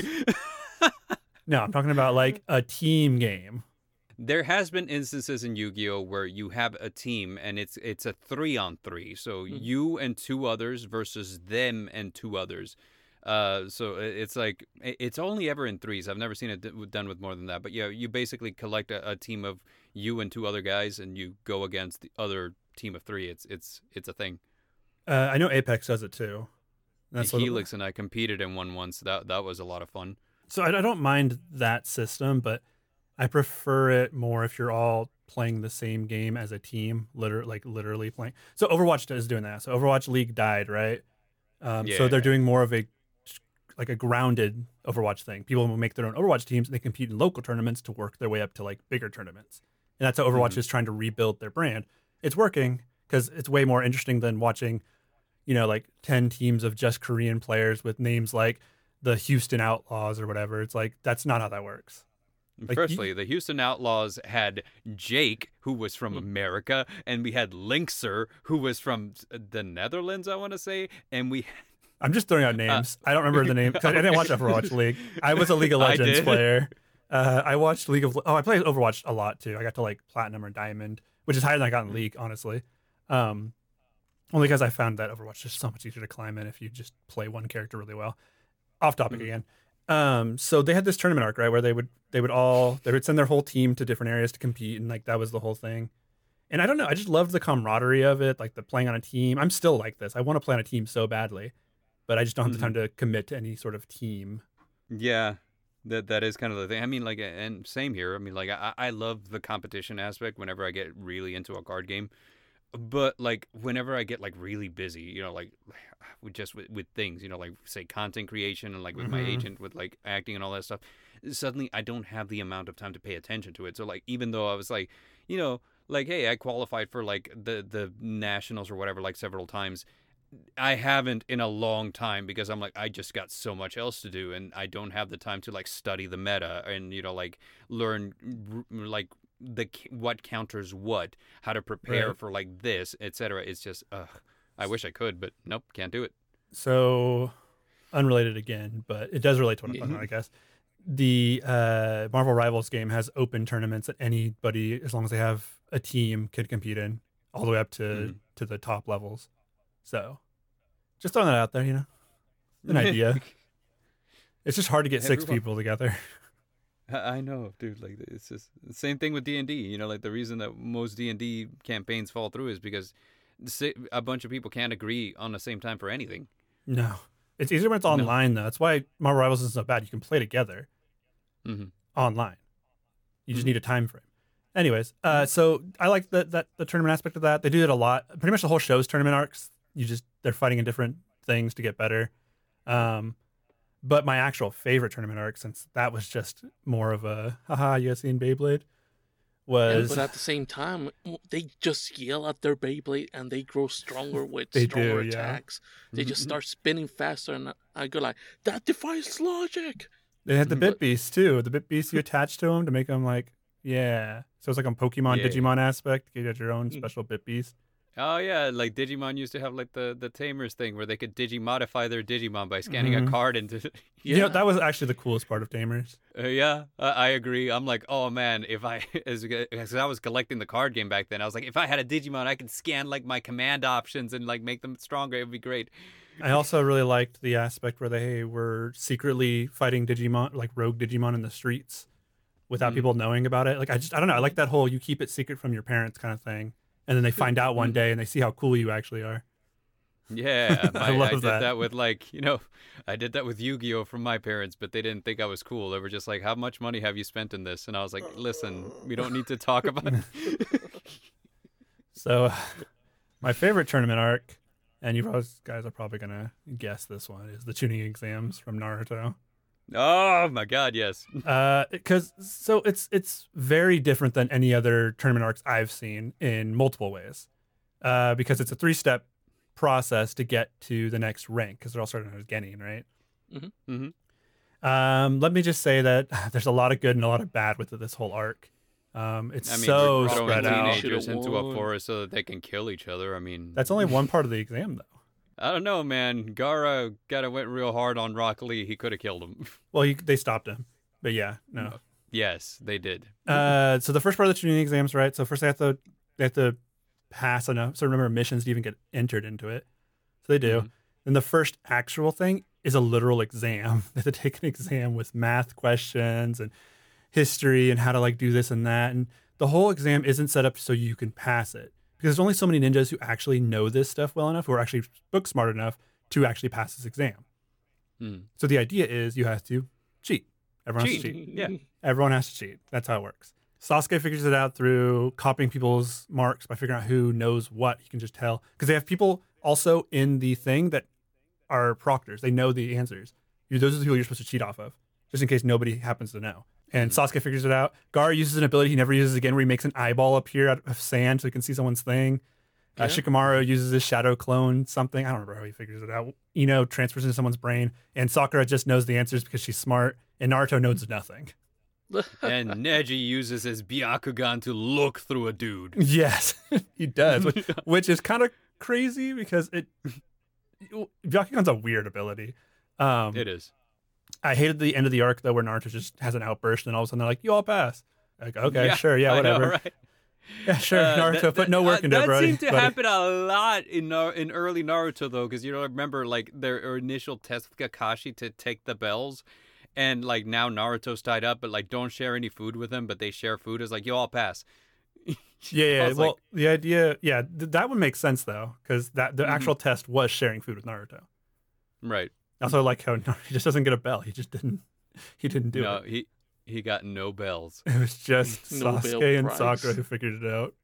No, I'm talking about like a team game. There has been instances in Yu-Gi-Oh where you have a team and it's a 3-on-3. So you and 2 others versus them and 2 others. So it's like it's only ever in 3s. I've never seen it done with more than that. But yeah, you basically collect a team of you and 2 other guys, and you go against the other team of 3. It's a thing. I know Apex does it too. That's Helix and I competed in one once. That was a lot of fun. So I don't mind that system, but I prefer it more if you're all playing the same game as a team, literally playing. So Overwatch is doing that. So Overwatch League died, right? So they're doing more of a grounded Overwatch thing. People will make their own Overwatch teams, and they compete in local tournaments to work their way up to like bigger tournaments. And that's how Overwatch is trying to rebuild their brand. It's working because it's way more interesting than watching, like 10 teams of just Korean players with names like the Houston Outlaws or whatever. It's like, that's not how that works. Like, firstly, the Houston Outlaws had Jake, who was from America, and we had Linkser, who was from the Netherlands, I want to say, and I'm just throwing out names. I don't remember the name. I didn't watch Overwatch League. I was a League of Legends player. I watched I played Overwatch a lot too. I got to like Platinum or Diamond, which is higher than I got in League, honestly. Only because I found that Overwatch is so much easier to climb in if you just play one character really well. Off topic again. So they had this tournament arc, right, where they would send their whole team to different areas to compete, and like that was the whole thing. And I don't know, I just loved the camaraderie of it, like the playing on a team. I'm still like this. I want to play on a team so badly, but I just don't have the time to commit to any sort of team. Yeah, that is kind of the thing. I mean, like, and same here. I mean, like, I love the competition aspect whenever I get really into a card game. But like whenever I get like really busy, like with things, like say content creation and like with my agent with like acting and all that stuff, suddenly I don't have the amount of time to pay attention to it. So like even though I was like, like hey, I qualified for like the nationals or whatever like several times, I haven't in a long time because I'm like I just got so much else to do and I don't have the time to like study the meta and like learn like what counters what, how to prepare for like this, etc. It's just I wish I could, but nope, can't do it. So unrelated again, but it does relate to what I'm talking about, I guess. The Marvel Rivals game has open tournaments that anybody, as long as they have a team, could compete in, all the way up to the top levels. So just throwing that out there, an idea. It's just hard to get 6 people together. I know, dude. Like it's just the same thing with D&D. Like the reason that most D&D campaigns fall through is because a bunch of people can't agree on the same time for anything. No, it's easier when it's online though. That's why Marvel Rivals isn't so bad. You can play together online. You just need a time frame. Anyways, so I like the tournament aspect of that. They do it a lot. Pretty much the whole show's tournament arcs. They're fighting in different things to get better. But my actual favorite tournament arc, since that was just more of a haha, you guys seen Beyblade, was. Yeah, but at the same time, they just yell at their Beyblade and they grow stronger with stronger attacks. They just start spinning faster, and I go like, that defies logic. They had the Bit Beast too. The Bit Beast you attach to them to make them like, so it's like a Pokemon Digimon aspect. You had your own special Bit Beast. Oh yeah, like Digimon used to have like the Tamers thing where they could Digimodify their Digimon by scanning a card into. That was actually the coolest part of Tamers. I agree. I'm like, oh man, as I was collecting the card game back then, I was like, if I had a Digimon, I could scan like my command options and like make them stronger. It would be great. I also really liked the aspect where they were secretly fighting Digimon, like rogue Digimon in the streets, without people knowing about it. Like I don't know. I like that whole you keep it secret from your parents kind of thing. And then they find out one day and they see how cool you actually are. Yeah, I love did that with like, I did that with Yu-Gi-Oh from my parents, but they didn't think I was cool. They were just like, how much money have you spent in this? And I was like, listen, we don't need to talk about it. So my favorite tournament arc and you guys are probably gonna guess this one is the tuning exams from Naruto. Oh my God, yes. Because it's very different than any other tournament arcs I've seen in multiple ways. Because it's a 3-step process to get to the next rank, because they're all starting as Genin, right? Mm-hmm. Mm-hmm. Let me just say that there's a lot of good and a lot of bad with this whole arc. It's so we're spread throwing out. teenagers into a forest so that they can kill each other. I mean, That's only one part of the exam, though. I don't know, man. Gaara went real hard on Rock Lee. He could have killed him. Well, they stopped him, but yeah, no. Yes, they did. So the first part of the tuning exams, right? So first they have to pass a certain number of missions to even get entered into it. So they do. Mm-hmm. Then the first actual thing is a literal exam. They have to take an exam with math questions and history and how to like do this and that. And the whole exam isn't set up so you can pass it, because there's only so many ninjas who actually know this stuff well enough, who are actually book smart enough to actually pass this exam. Mm. So the idea is you have to cheat. Everyone has to Cheat. cheat. Yeah. Everyone has to cheat. That's how it works. Sasuke figures it out through copying people's marks by figuring out who knows what. He can just tell, because they have people also in the thing that are proctors. They know the answers. Those are the people you're supposed to cheat off of, just in case nobody happens to know. And Sasuke figures it out. Gaara uses an ability he never uses again, where he makes an eyeball appear out of sand so he can see someone's thing. Yeah. Shikamaru uses his shadow clone something. I don't remember how he figures it out. Ino transfers into someone's brain, and Sakura just knows the answers because she's smart, and Naruto knows nothing. And Neji uses his Byakugan to look through a dude. Yes, he does, which is kind of crazy because Byakugan's a weird ability. It is. I hated the end of the arc though, where Naruto just has an outburst, and all of a sudden they're like, "You all pass." Like, okay, Yeah, sure, yeah, I know, whatever. right? Yeah, sure, Naruto, put no work into it, That buddy. seemed to happen a lot in early Naruto, though, because you don't remember like their initial test with Kakashi to take the bells, and like now Naruto's tied up, but like don't share any food with him, but they share food. It's like you all pass. Yeah. was Well, like- the idea, that would make sense though, because the actual test was sharing food with Naruto. Right. I also like how he just doesn't get a bell. He just didn't. He didn't do No, it. he got no bells. It was just Nobel Sasuke and Prize. Sakura who figured it out.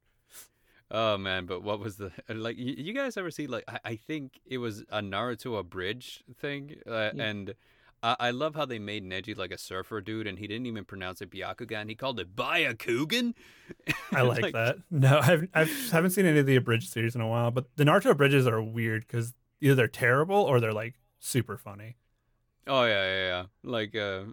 Oh man, but what was the like? You guys ever see like I think it was a Naruto abridged thing, and I love how they made Neji like a surfer dude, and he didn't even pronounce it Byakugan. He called it Byakugan. I like that. No, I haven't seen any of the abridged series in a while, but the Naruto abridges are weird because either they're terrible or they're like super funny. Oh yeah. Like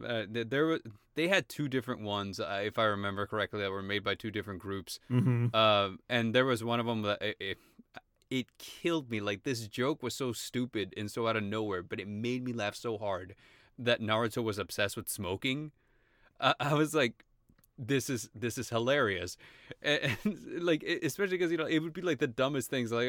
they had two different ones, if I remember correctly, that were made by two different groups. Mm-hmm. And there was one of them that it killed me. Like this joke was so stupid and so out of nowhere, but it made me laugh so hard that Naruto was obsessed with smoking. I was like, this is hilarious, and like especially because it would be like the dumbest things, like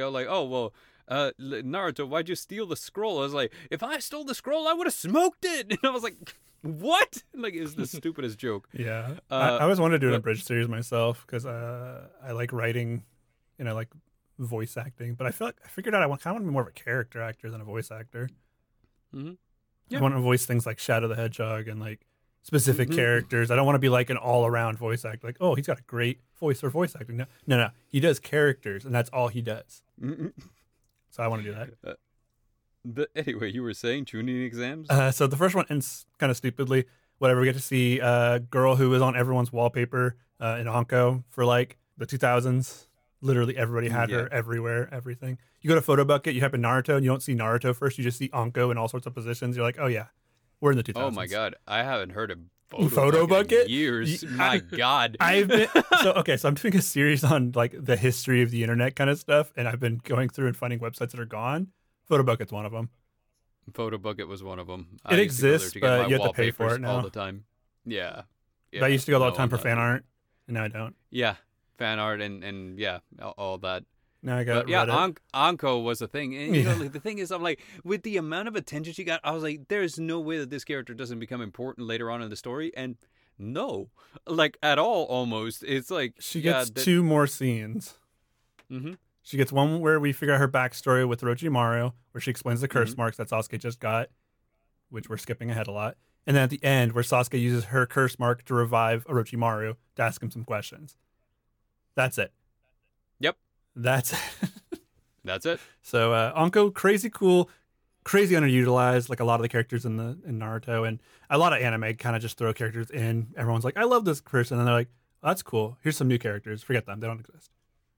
Naruto, why'd you steal the scroll? I was like, if I stole the scroll, I would have smoked it, and I was like, what? Like it was the stupidest joke. Yeah, I always wanted to do an but- abridged series myself because I like writing, and I like voice acting. But I figured out I kind of want to be more of a character actor than a voice actor. Mm-hmm. I Yeah. want to voice things like Shadow the Hedgehog and like specific Mhm. characters. I don't want to be like an all-around voice actor. Like, oh, he's got a great voice for voice acting. No. He does characters, and that's all he does. So I want to do that. But anyway, you were saying tuning exams? So the first one ends kind of stupidly. Whatever, we get to see a girl who was on everyone's wallpaper in Anko for like the 2000s. Literally everybody had her everywhere, everything. You go to Photo Bucket, you type in Naruto, and you don't see Naruto first. You just see Anko in all sorts of positions. You're like, oh yeah, we're in the 2000s. Oh my god, I haven't heard of Photo Bucket? in years. You- My god. I've been so I'm doing a series on like the history of the internet kind of stuff, and I've been going through and finding websites that are gone. Photo Bucket's one of them. Photo Bucket was one of them. It exists, but you have to pay for it now. all the time. Yeah. I used to go all the no, time for I'm fan not- art, and now I don't. Yeah, fan art and yeah, all that. Now I got But yeah, Reddit. Anko was a thing. And you know, Yeah. like, the thing is, I'm like, with the amount of attention she got, I was like, there's no way that this character doesn't become important later on in the story. And no, like at all, almost. It's like She gets two more scenes. Mm-hmm. She gets one where we figure out her backstory with Orochimaru, where she explains the curse marks that Sasuke just got, which we're skipping ahead a lot. And then at the end, where Sasuke uses her curse mark to revive Orochimaru to ask him some questions. That's it. Yep. That's it. That's it. So Anko, crazy cool, crazy underutilized, like a lot of the characters in Naruto, and a lot of anime kind of just throw characters in. Everyone's like, I love this person, and they're like, oh, that's cool. Here's some new characters. Forget them; they don't exist.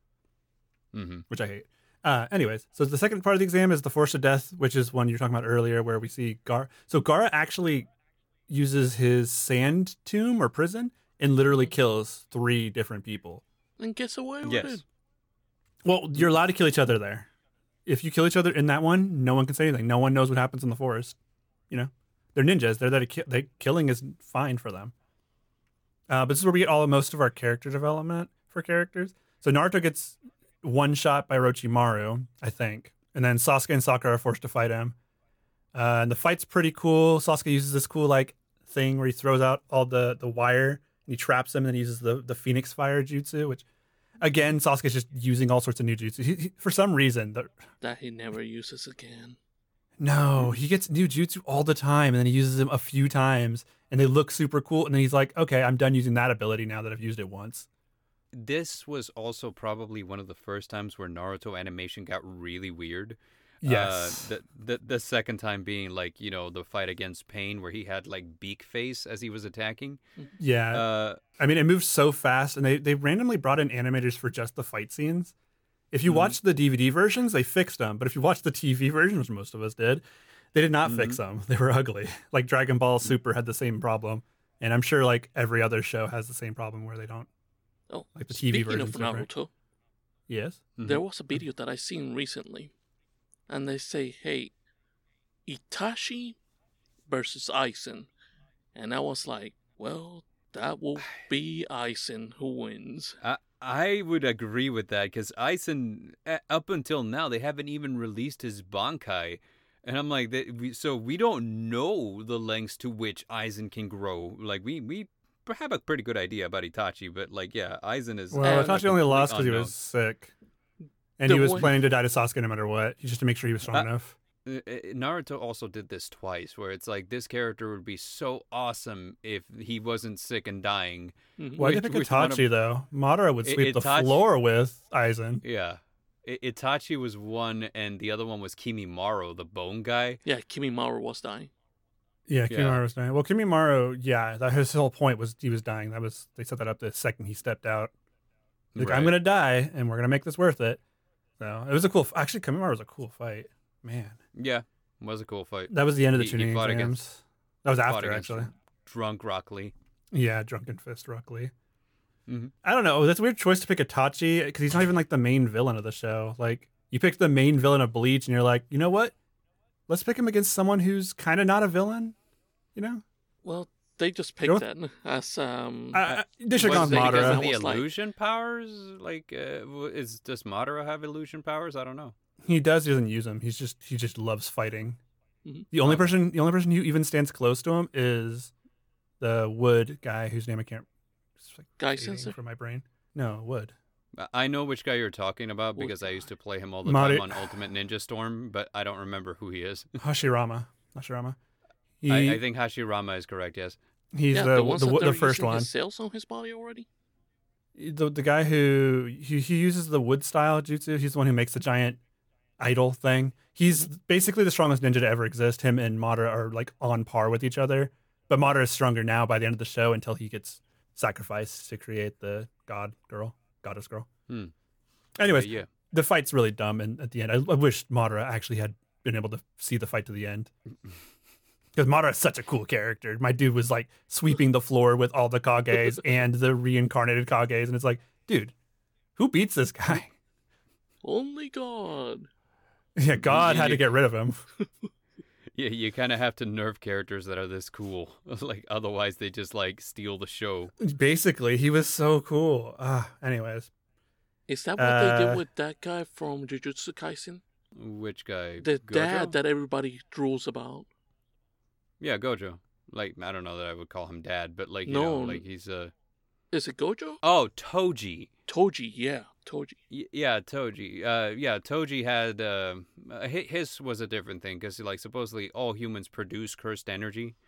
Which I hate. Anyways, so the second part of the exam is the Force of Death, which is one you were talking about earlier, where we see Gaara. So Gaara actually uses his sand tomb or prison and literally kills 3 different people. And gets away with Yes. it. Well, you're allowed to kill each other there. If you kill each other in that one, no one can say anything. No one knows what happens in the forest. You know, they're ninjas. They're there to kill. Killing is fine for them. But this is where we get most of our character development for characters. So Naruto gets one shot by Orochimaru, I think, and then Sasuke and Sakura are forced to fight him. And the fight's pretty cool. Sasuke uses this cool like thing where he throws out all the wire and he traps him, and then he uses the Phoenix Fire jutsu, which again Sasuke's just using all sorts of new jutsu. He, for some reason, That he never uses again. no, he gets new jutsu all the time, and then he uses them a few times, and they look super cool. And then he's like, "Okay, I'm done using that ability now that I've used it once." This was also probably one of the first times where Naruto animation got really weird. Yes. The second time being like, you know, the fight against Pain where he had like beak face as he was attacking. Yeah. I mean, it moves so fast, and they randomly brought in animators for just the fight scenes. If you watch the DVD versions, they fixed them. But if you watch the TV version, which most of us did, they did not fix them. They were ugly. Like Dragon Ball Super had the same problem. And I'm sure like every other show has the same problem where they don't. Oh, Like the TV speaking version's of different. Naruto, Yes. there was a video that I seen recently, and they say, "Hey, Itachi versus Aizen," and I was like, "Well, that will be Aizen who wins." I would agree with that because Aizen, up until now, they haven't even released his Bankai. And I'm like, so we don't know the lengths to which Aizen can grow. Like, we have a pretty good idea about Itachi, but like, yeah, Aizen is. Well, And- Itachi only lost because he unknown. was sick. And The he was one- planning to die to Sasuke no matter what, just to make sure he was strong enough. Naruto also did this twice, where it's like this character would be so awesome if he wasn't sick and dying. Mhm. Why did they pick Which one of- Itachi, though? Madara would sweep the Itachi- floor with Aizen. Yeah. Itachi was one, and the other one was Kimimaro, the bone guy. Yeah, Kimimaro was dying. Yeah, Yeah. Kimimaro was dying. Well, Kimimaro, yeah, his whole point was he was dying. They set that up the second he stepped out. Like, I'm Right. gonna die, and we're gonna make this worth it. So it was a cool. Actually, Kimimaro was a cool fight. Man, Yeah, was a cool fight. that was the end of the He tuning fought exams. against- That was Fought after, against actually. Drunk Rock Lee. Yeah, Drunken Fist, Rock Lee. Mhm. I don't know. That's a weird choice to pick Itachi because he's not even like the main villain of the show. Like you picked the main villain of Bleach, and you're like, you know what? Let's pick him against someone who's kind of not a villain. You know, Well, they just You know- picked that as they should Was have it gone because Madara. of the Was like- illusion powers? Like, does Madara have illusion powers? I don't know. He does. He doesn't use them. He just loves fighting. Mhm. The only person who even stands close to him is the Wood guy whose name I can't. It's like Guy fading Sensei? from my brain. No, Wood. I know which guy you're talking about What because I guy? used to play him all the Mari- time on Ultimate Ninja Storm, but I don't remember who he is. Hashirama. I think Hashirama is correct. Yes. He's yeah, the ones that they're first using one. his cells on his body already. The guy who he uses the wood style jutsu. He's the one who makes the giant idol thing. He's basically the strongest ninja to ever exist. Him and Madara are like on par with each other, but Madara is stronger now by the end of the show until he gets sacrificed to create the goddess girl. Anyways, Yeah. the fight's really dumb, and at the end, I wish Madara actually had been able to see the fight to the end. Because Madara is such a cool character. My dude was like sweeping the floor with all the Kages and the reincarnated Kages, and it's like, dude, who beats this guy? Only God. Yeah, God had to get rid of him. Yeah, you kind of have to nerf characters that are this cool. Like, otherwise they just like steal the show. Basically, he was so cool. Anyways, Is that what they Uh, did with that guy from Jujutsu Kaisen? Which guy? The Gojo? dad that everybody drools about. Yeah, Gojo. Like, I don't know that I would call him dad, but like, you No. know, like he's Is it Gojo? Oh, Toji. Toji, yeah, Toji. Yeah, Toji. Yeah, Toji had his was a different thing because like supposedly all humans produce cursed energy,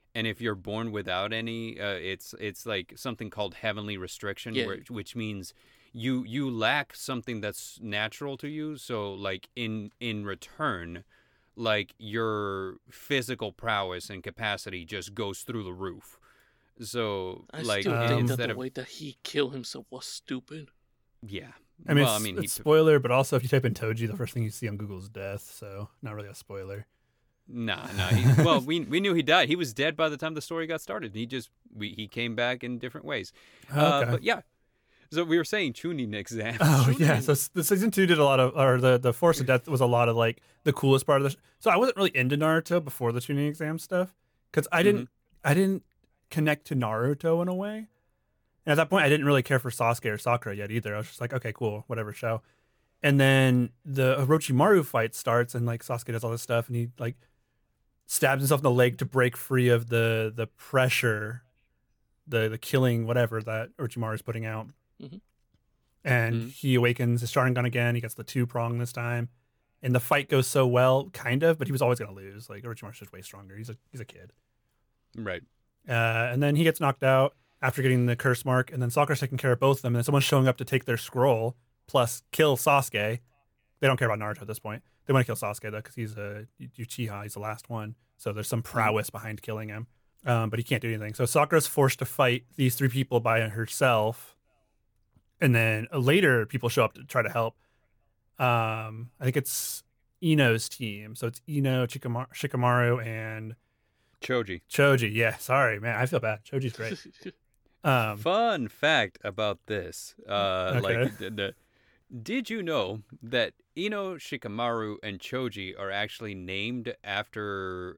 and if you're born without any, it's like something called heavenly restriction, Yeah. which means you lack something that's natural to you. So like in return, like your physical prowess and capacity just goes through the roof. So I like still think that instead the of way that he killed himself was stupid. yeah. I mean, well, it's, I mean, it's spoiler, but also if you type in Toji, the first thing you see on Google is death, so not really a spoiler. Nah. Well, we knew he died. He was dead by the time the story got started. He came back in different ways. Okay. But yeah, so we were saying Chunin exam. Oh yeah, Chunin. so the season 2 did a lot of, or the Force of Death was a lot of like the coolest part of the. So I wasn't really into Naruto before the tuning exam stuff because I didn't connect to Naruto in a way, and at that point I didn't really care for Sasuke or Sakura yet either. I was just like, okay, cool, whatever show. And then the Orochimaru fight starts, and like Sasuke does all this stuff, and he like stabs himself in the leg to break free of the pressure, the killing whatever that Orochimaru is putting out. Mhm. And he awakens his Sharingan again. He gets the 2-prong this time, and the fight goes so well, kind of. But he was always going to lose. Like Orochimaru's just way stronger. He's a kid. Right. And then he gets knocked out after getting the curse mark, and then Sakura's taking care of both of them. And then someone's showing up to take their scroll plus kill Sasuke. They don't care about Naruto at this point. They want to kill Sasuke though because he's a Uchiha. He's the last one, so there's some prowess behind killing him. But he can't do anything. So Sakura's forced to fight these 3 people by herself. And then later, people show up to try to help. I think it's Ino's team. So it's Ino, Shikamaru, and Choji. Yeah, sorry, man. I feel bad. Choji's great. Fun fact about this. Okay. Like, did you know that Ino, Shikamaru, and Choji are actually named after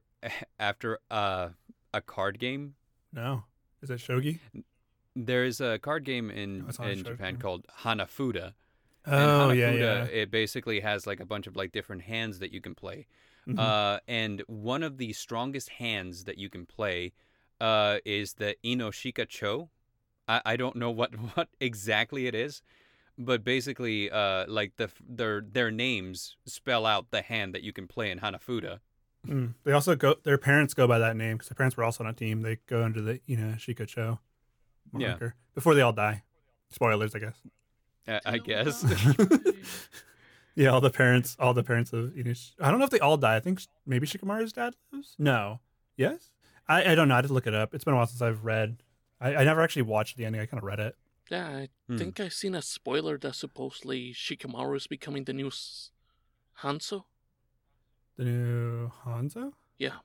a card game? No. Is it Shogi? There's a card game in No, it's not a shogi Japan game. called Hanafuda. Oh, and yeah, Hanafuda, yeah. it basically has like a bunch of like different hands that you can play. Mhm. And one of the strongest hands that you can play is the Inoshika Cho. I don't know what exactly it is, but basically like their names spell out the hand that you can play in Hanafuda. They also their parents go by that name because their parents were also on a team. They go under the Shikacho moniker before they all die. Spoilers, I guess. I guess. Yeah, all the parents of I don't know if they all die. I think maybe Shikamaru's dad lives. No. Yes. I don't know. I had to look it up. It's been a while since I've read. I never actually watched the ending. I kind of read it. Yeah, I think I've seen a spoiler that supposedly Shikamaru is becoming the new Hanzo. The new Hanzo. Yeah.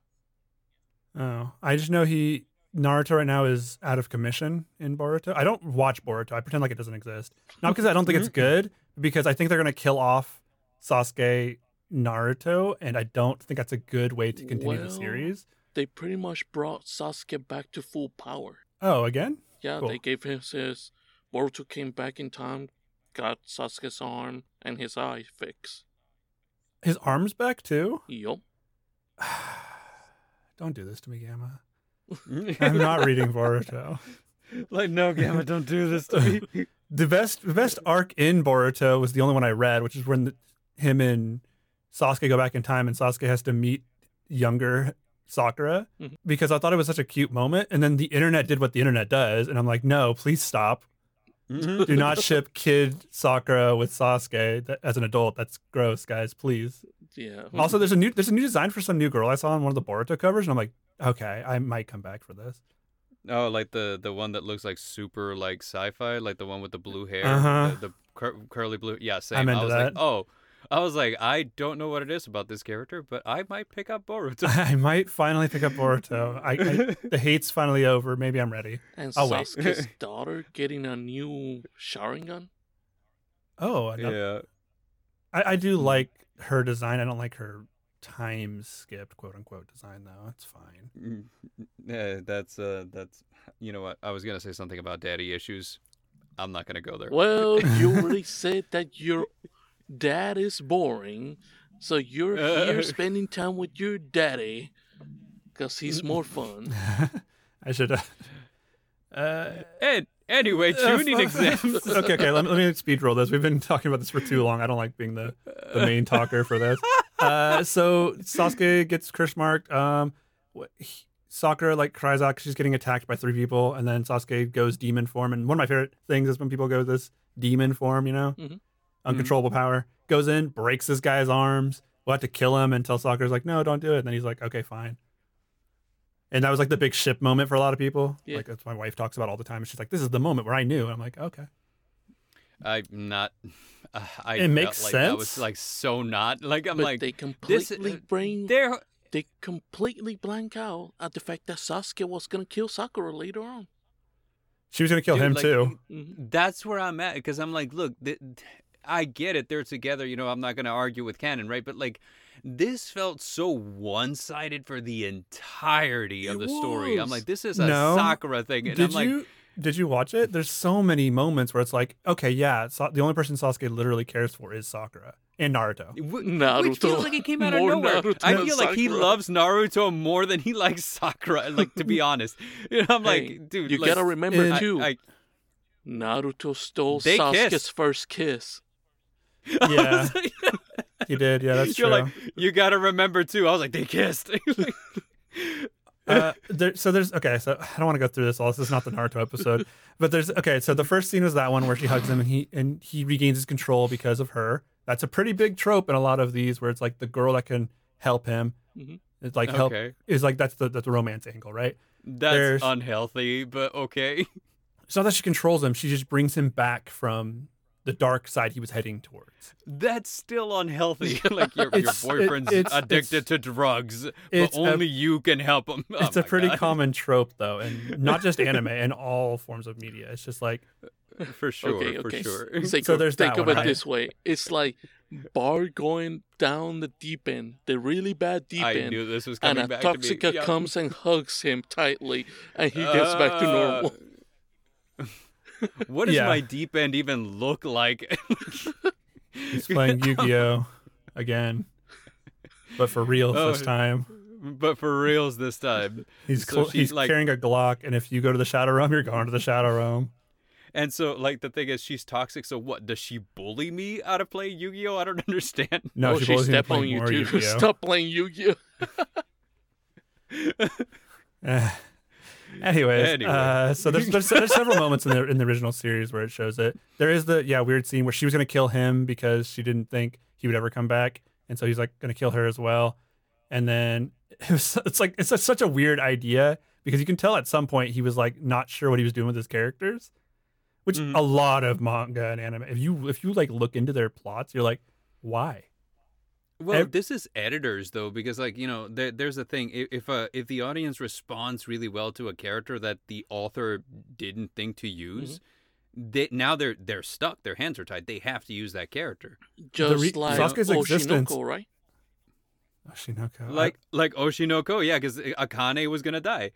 Oh, I just know Naruto right now is out of commission in Boruto. I don't watch Boruto. I pretend like it doesn't exist. Not because I don't think it's good, but because I think they're going to kill off Sasuke Naruto, and I don't think that's a good way to continue the Well, series. They pretty much brought Sasuke back to full power. Oh, again? Yeah, Cool. they gave him his... Boruto came back in time, got Sasuke's arm and his eye fixed. His arm's back too? Yup. Don't do this to me, Gamma. I'm not reading Boruto. Like, no, Gamma, don't do this to me. The best arc in Boruto was the only one I read, which is when him and Sasuke go back in time, and Sasuke has to meet younger Sakura, because I thought it was such a cute moment, and then the internet did what the internet does, and I'm like, no, please stop. Do not ship kid Sakura with Sasuke as an adult. That's gross, guys. Please. Yeah. Also, there's a new design for some new girl I saw on one of the Boruto covers, and I'm like, okay, I might come back for this. Oh, like the one that looks like super like sci-fi, like the one with the blue hair, Uh-huh. the curly blue. Yeah, same. I'm into I was that. like, oh, I was like, I don't know what it is about this character, but I might pick up Boruto. I might finally pick up Boruto. The hate's finally over. Maybe I'm ready. And Oh, well. Sasuke's daughter getting a new Sharingan. Oh, no. Yeah. I do like her design. I don't like her time skipped, quote unquote, design though. It's fine. Yeah, that's you know what? I was gonna say something about daddy issues. I'm not gonna go there. Well, you already said that your dad is boring, so you're here spending time with your daddy because he's more fun. I should. And anyway, tuning exams. Okay. Let me speed roll this. We've been talking about this for too long. I don't like being the main talker for this. So Sasuke gets curse marked. Sakura like cries out 'cause she's getting attacked by 3 people, and then Sasuke goes demon form. And one of my favorite things is when people go this demon form, you know, uncontrollable power. Goes in, breaks this guy's arms. We'll have to kill him until Sakura's like, no, don't do it. And then he's like, okay, fine. And that was like the big ship moment for a lot of people. Yeah. Like that's what my wife talks about all the time. She's like, this is the moment where I knew. And I'm like, okay. I'm not. I It makes felt like that was sense. like so not like I'm But like they completely they're they completely blank out at the fact that Sasuke was gonna kill Sakura later on. She was going to kill Dude, him like, too. That's where I'm at because I'm like, look, I get it. They're together. You know, I'm not going to argue with canon, right? But like, this felt so one-sided for the entirety of the story. I'm was. like, this is a No. Sakura thing. And Did I'm like, did you watch it? There's so many moments where it's like, okay, yeah, the only person Sasuke literally cares for is Sakura and Naruto. Which feels like it came out of More nowhere. Naruto I than feel like he Sakura. loves Naruto more than he likes Sakura. Like, to be honest, you know, I'm Hey, like, dude, you like, gotta remember and- too. I, Naruto stole They Sasuke's kissed. first kiss. Yeah, he did. Yeah, that's You're true. like, you got to remember too. I was like, they kissed. So there's okay. So I don't want to go through this all. This is not the Naruto episode, but there's okay. So the first scene was that one where she hugs him and he regains his control because of her. That's a pretty big trope in a lot of these where it's like the girl that can help him. Mhm. It's like help Okay. is like that's the romance angle, right? That's There's- unhealthy, but okay. It's not that she controls him; she just brings him back from the dark side he was heading towards. That's still unhealthy. Like your It's- boyfriend's it's- addicted to drugs, but it's a- only you can help him. It's a pretty common trope, though, and not just anime, in all forms of media. It's just like for sure, Okay, for okay. sure. So there's think that of one, it right? this way: it's like Bar going down the deep end, the really bad deep I end, knew this was and coming a back to me. Toxica Yep. comes and hugs him tightly, and he gets back to normal. What does Yeah. my deep end even look like? he's playing Yu-Gi-Oh again, but for real this Oh, time. But for reals this time. He's So she, he's like- carrying a Glock, and if you go to the Shadow Realm, you're going to the Shadow Realm. And so, like, the thing is, she's toxic. So what? Does she bully me out of playing Yu-Gi-Oh? I don't understand. No, Oh, she she bullies him to step play on you more too. Yu-Gi-Oh. Stop playing Yu-Gi-Oh. Anyways, Anyway. so there's several moments in the original series where it shows it. There is the weird scene where she was gonna kill him because she didn't think he would ever come back, and so he's like gonna kill her as well. And then it's such a weird idea because you can tell at some point he was like not sure what he was doing with his characters, which Mhm. a lot of manga and anime. If you like look into their plots, you're like, why? Well, Ev- this is editors though, because like there's a thing. If the audience responds really well to a character that the author didn't think to use, now they're stuck. Their hands are tied. They have to use that character. Just like Sasuke's existence- Oshinoko, right? Oshinoko. Like Oshinoko, yeah, because Akane was gonna die.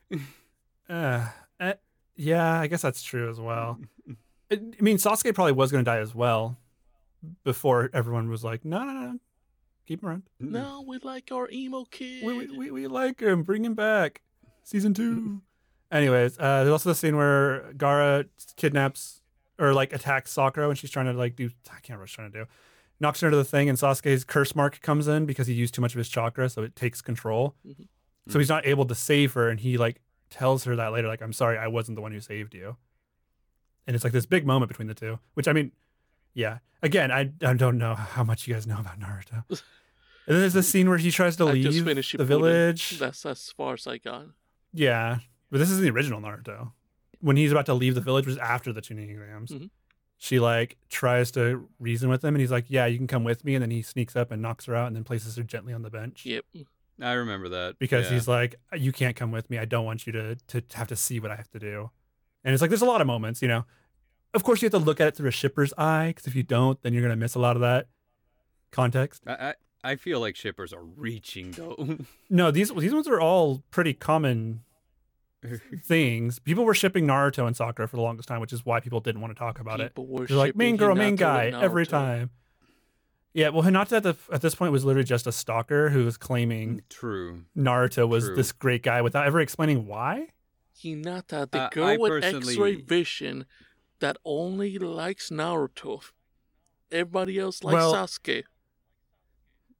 Yeah, I guess that's true as well. I mean, Sasuke probably was going to die as well before everyone was like, no, keep him around. No, we like our emo kid. We like him. Bring him back. Season 2. Anyways, there's also the scene where Gaara kidnaps or like attacks Sakura when she's trying to like do, I can't remember what she's trying to do. Knocks her into the thing, and Sasuke's curse mark comes in because he used too much of his chakra, so it takes control. Mhm. So he's not able to save her, and he like tells her that later, like, I'm sorry, I wasn't the one who saved you. And it's like this big moment between the two, which I mean, yeah. Again, I don't know how much you guys know about Naruto. And then there's this scene where he tries to I just leave finished the Shippuden. village. That's as far as I got. Yeah, but this is the original Naruto. When he's about to leave the village, was after the tuning exams. Mhm. She like tries to reason with him, and he's like, "Yeah, you can come with me." And then he sneaks up and knocks her out, and then places her gently on the bench Yep. I remember that because yeah. he's like, "You can't come with me. I don't want you to have to see what I have to do." And it's like there's a lot of moments, you know. Of course, you have to look at it through a shipper's eye, because if you don't, then you're gonna miss a lot of that context. I feel like shippers are reaching though. No, these ones are all pretty common things. People were shipping Naruto and Sakura for the longest time, which is why people didn't want to talk about it. People were They're like main shipping girl, main Hinata guy with every Naruto. time. Yeah, well, Hinata at this point was literally just a stalker who was claiming True. Naruto was True. this great guy without ever explaining why. Hinata, the I girl with personally- X-ray vision that only likes Naruto. Everybody else likes Well, Sasuke.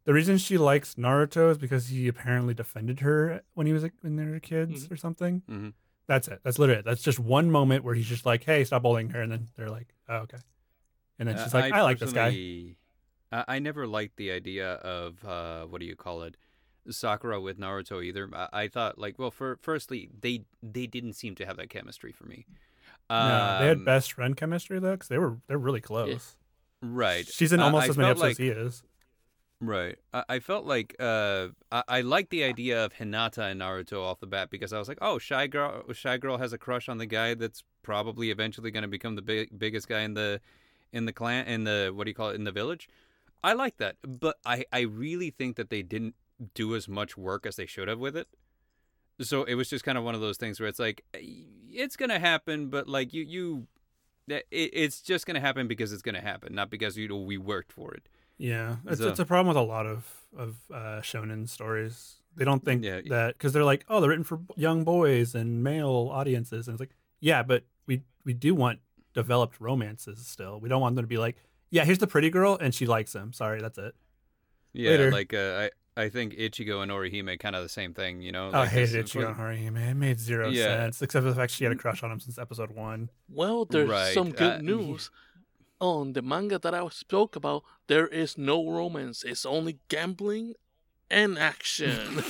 The reason she likes Naruto is because he apparently defended her when he was when they were kids or something. Mhm. That's it. That's literally it. That's just one moment where he's just like, "Hey, stop bullying her," and then they're like, "Oh, okay." And then she's like, "I like this guy." personally- I never liked the idea of what do you call it, Sakura with Naruto either. I thought like, well, firstly, they didn't seem to have that chemistry for me. No, they had best friend chemistry though, because they're really close. Right. She's in almost I as many felt episodes like as he is. Right. I felt like I liked the idea of Hinata and Naruto off the bat because I was like, oh, shy girl has a crush on the guy that's probably eventually going to become the biggest guy in the clan, in the what do you call it, in the village. I like that, but I really think that they didn't do as much work as they should have with it. So it was just kind of one of those things where it's like it's gonna happen, but like it's just gonna happen because it's gonna happen, not because we worked for it. Yeah, it's So- a problem with a lot of shonen stories. They don't think Yeah. that because they're like, oh, they're written for young boys and male audiences, and it's like, yeah, but we do want developed romances still. We don't want them to be like, yeah, here's the pretty girl and she likes him. Sorry, that's it. Yeah, Later. like I think Ichigo and Orihime kind of the same thing, you know. Oh, I Like, hated it's- Ichigo and Harihime. It made zero Yeah. sense, except for the fact she had a crush on him since episode 1. Well, there's Right, some good yeah. news. On the manga that I spoke about, there is no romance. It's only gambling and action.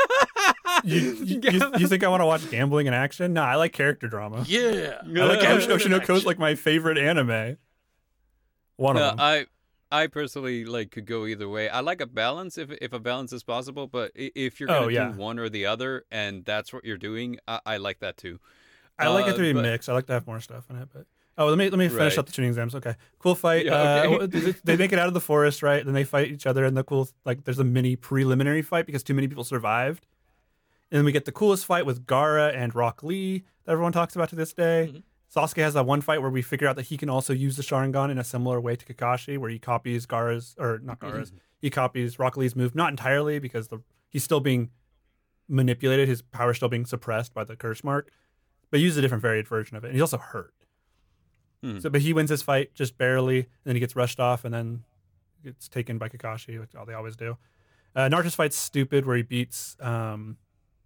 You think I want to watch gambling in action? No, I like character drama. Yeah. I like Gambling and Oshinoko is action. like my favorite anime. One of them. I personally like could go either way. I like a balance if a balance is possible, but if you're gonna yeah. do one or the other and that's what you're doing, I like that too. I like it to be but- mixed. I like to have more stuff in it. But let me finish Right. up the tuning exams. Okay, cool fight. Yeah, okay. They make it out of the forest, right? Then they fight each other, and there's a mini preliminary fight because too many people survived. And then we get the coolest fight with Gaara and Rock Lee that everyone talks about to this day. Mhm. Sasuke has that one fight where we figure out that he can also use the Sharingan in a similar way to Kakashi, where he copies he copies Rock Lee's move, not entirely because he's still being manipulated, his power still being suppressed by the curse mark, but he uses a different varied version of it. And he's also hurt. Hmm. But he wins his fight just barely, and then he gets rushed off, and then gets taken by Kakashi, which they always do. Naruto's fight's stupid, where he beats Gaara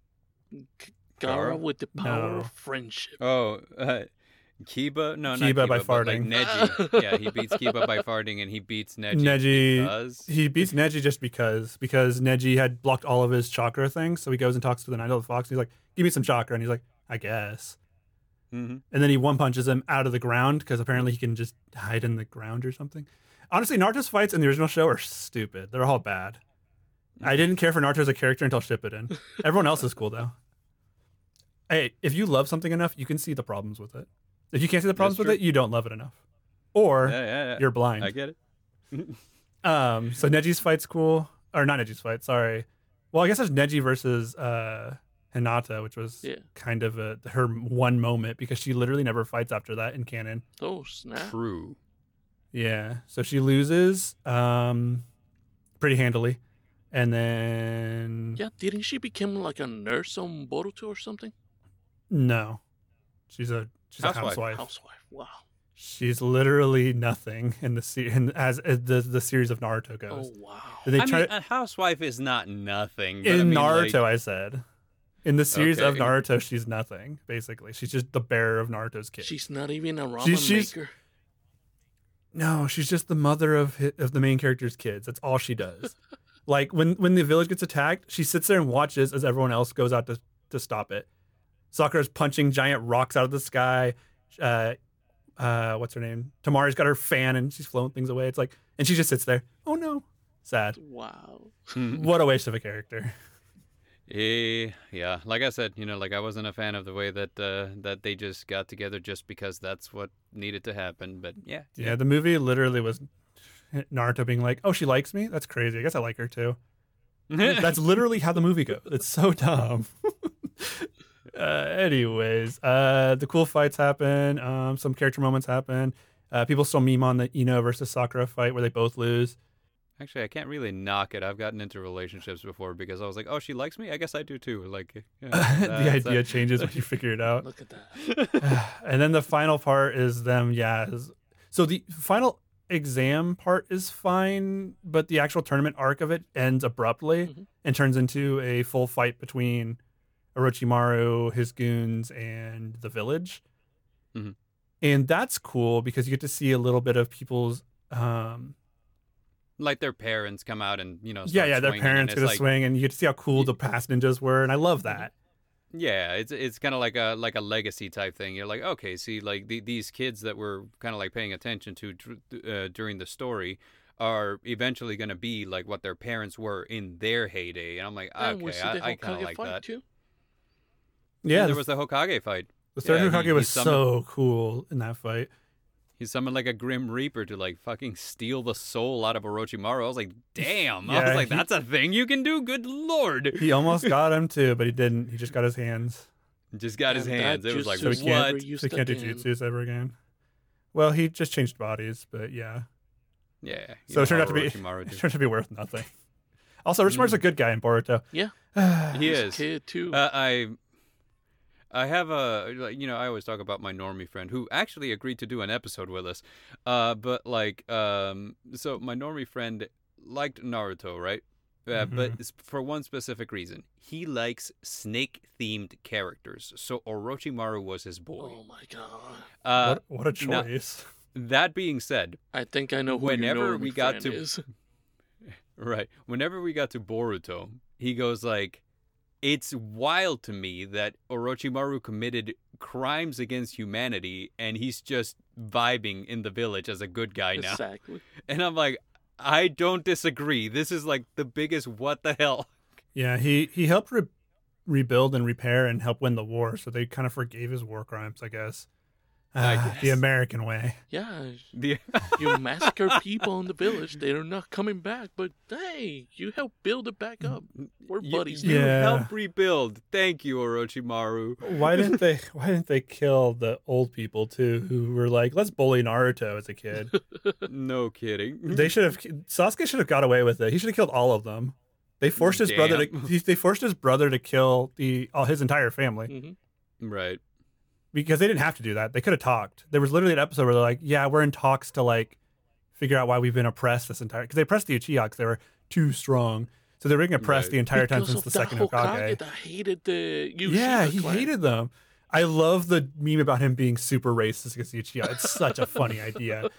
Gaara? with the power No. of friendship. Oh, Kiba? No, not Kiba Kiba by but, like farting. Neji. Yeah, he beats Kiba by farting, and he beats Neji. Because... He beats Neji just because Neji had blocked all of his chakra things. So he goes and talks to the Nine-Tailed Fox. And he's like, "Give me some chakra," and he's like, "I guess." Mhm. And then he one punches him out of the ground because apparently he can just hide in the ground or something. Honestly, Naruto's fights in the original show are stupid. They're all bad. I didn't care for Naruto as a character until Shippuden. Everyone else is cool though. Hey, if you love something enough, you can see the problems with it. If you can't see the problems That's with true. it, you don't love it enough, or Yeah. you're blind. I get it. So Neji's fight's cool, or not Neji's fight. Sorry. Well, I guess there's Neji versus Hinata, which was Yeah. kind of her one moment because she literally never fights after that in canon. Oh, snap. True. Yeah, so she loses pretty handily, and then Yeah, didn't she become like a nurse on Boruto or something? no, she's a Housewife. housewife. Housewife. Wow. She's literally nothing in as the series of Naruto goes. Oh, wow. Did they I try mean, a housewife is not nothing. But in I mean, Naruto? like, I said. In the series of Okay. Naruto, she's nothing. Basically, she's just the bearer of Naruto's kids. She's not even a ramen she's- maker. No, she's just the mother of the main character's kids. That's all she does. Like when the village gets attacked, she sits there and watches as everyone else goes out to stop it. Sakura's punching giant rocks out of the sky. What's her name? Tamari's got her fan and she's flowing things away. It's like, and she just sits there. Oh no, sad. Wow. What a waste of a character. Yeah, like I said, like I wasn't a fan of the way that that they just got together just because that's what needed to happen. But yeah, Yeah, the movie literally was Naruto being like, "Oh, she likes me. That's crazy. I guess I like her too." That's literally how the movie goes. It's so dumb. Anyways, the cool fights happen. Some character moments happen. People still meme on the Ino versus Sakura fight where they both lose. Actually, I can't really knock it. I've gotten into relationships before because I was like, "Oh, she likes me. I guess I do too." Like, yeah, The idea changes when you figure it out. Look at that. And then the final part is them. Yeah. So the final exam part is fine, but the actual tournament arc of it ends abruptly and turns into a full fight between Orochimaru, his goons, and the village. Mhm. And that's cool because you get to see a little bit of people's Like their parents come out and their swinging, parents and get it's a swing, and you get to see how cool the past ninjas were, and I love that. Yeah, it's kind of like a legacy type thing. You're like, okay, see, like these kids that we're kind of like paying attention to during the story are eventually going to be like what their parents were in their heyday. And I'm like, And we okay, see the I kind of Hokage like fight that. too. Yeah, There was the Hokage fight. the third Yeah, Hokage he was summoned- so cool in that fight. He summoned like a Grim Reaper to like fucking steal the soul out of Orochimaru. I was like, damn. I Yeah, was like, he- that's a thing you can do? Good lord. He almost got him too, but he didn't. He just got his hands. Just got his And that hands. It was like, jutsu So he can't, what? used so he can't do again. jutsus ever again. Well, he just changed bodies, but yeah. Yeah. you So know it turned how out to be Orochimaru it did. turned out to be worth nothing. Also, Orochimaru's a good guy in Boruto. Yeah. He He's a is. kid too. I have a, like, I always talk about my normie friend who actually agreed to do an episode with us. But like, so my normie friend liked Naruto, right? But it's for one specific reason. He likes snake-themed characters. So Orochimaru was his boy. Oh my god. What a now- choice. That being said, I think I know who whenever your we normie got friend to- is. right, whenever we got to Boruto, he goes like, it's wild to me that Orochimaru committed crimes against humanity and he's just vibing in the village as a good guy now. Exactly. And I'm like, I don't disagree. This is like the biggest what the hell. Yeah, he helped rebuild and repair and help win the war, so they kind of forgave his war crimes, I guess. I The guess. American way. Yeah, The, you massacre people in the village. They're not coming back, but hey, you help build it back up. We're buddies. You Yeah. help rebuild. Thank you, Orochimaru. Why didn't they kill the old people too, who were like, let's bully Naruto as a kid? No kidding. They should have. Sasuke should have got away with it. He should have killed all of them. They forced his brother Damn. they forced his brother to kill his entire family hmm Right. because they didn't have to do that. They could have talked. There was literally an episode where they're like, "Yeah, we're in talks to like figure out why we've been oppressed this entire." Because they oppressed the Uchiha because they were too strong, so they were being oppressed Right. the entire time Because since of the second Hokage. that hated the Uchiha Yeah, he clan. hated them. I love the meme about him being super racist against the Uchiha. It's such a funny idea.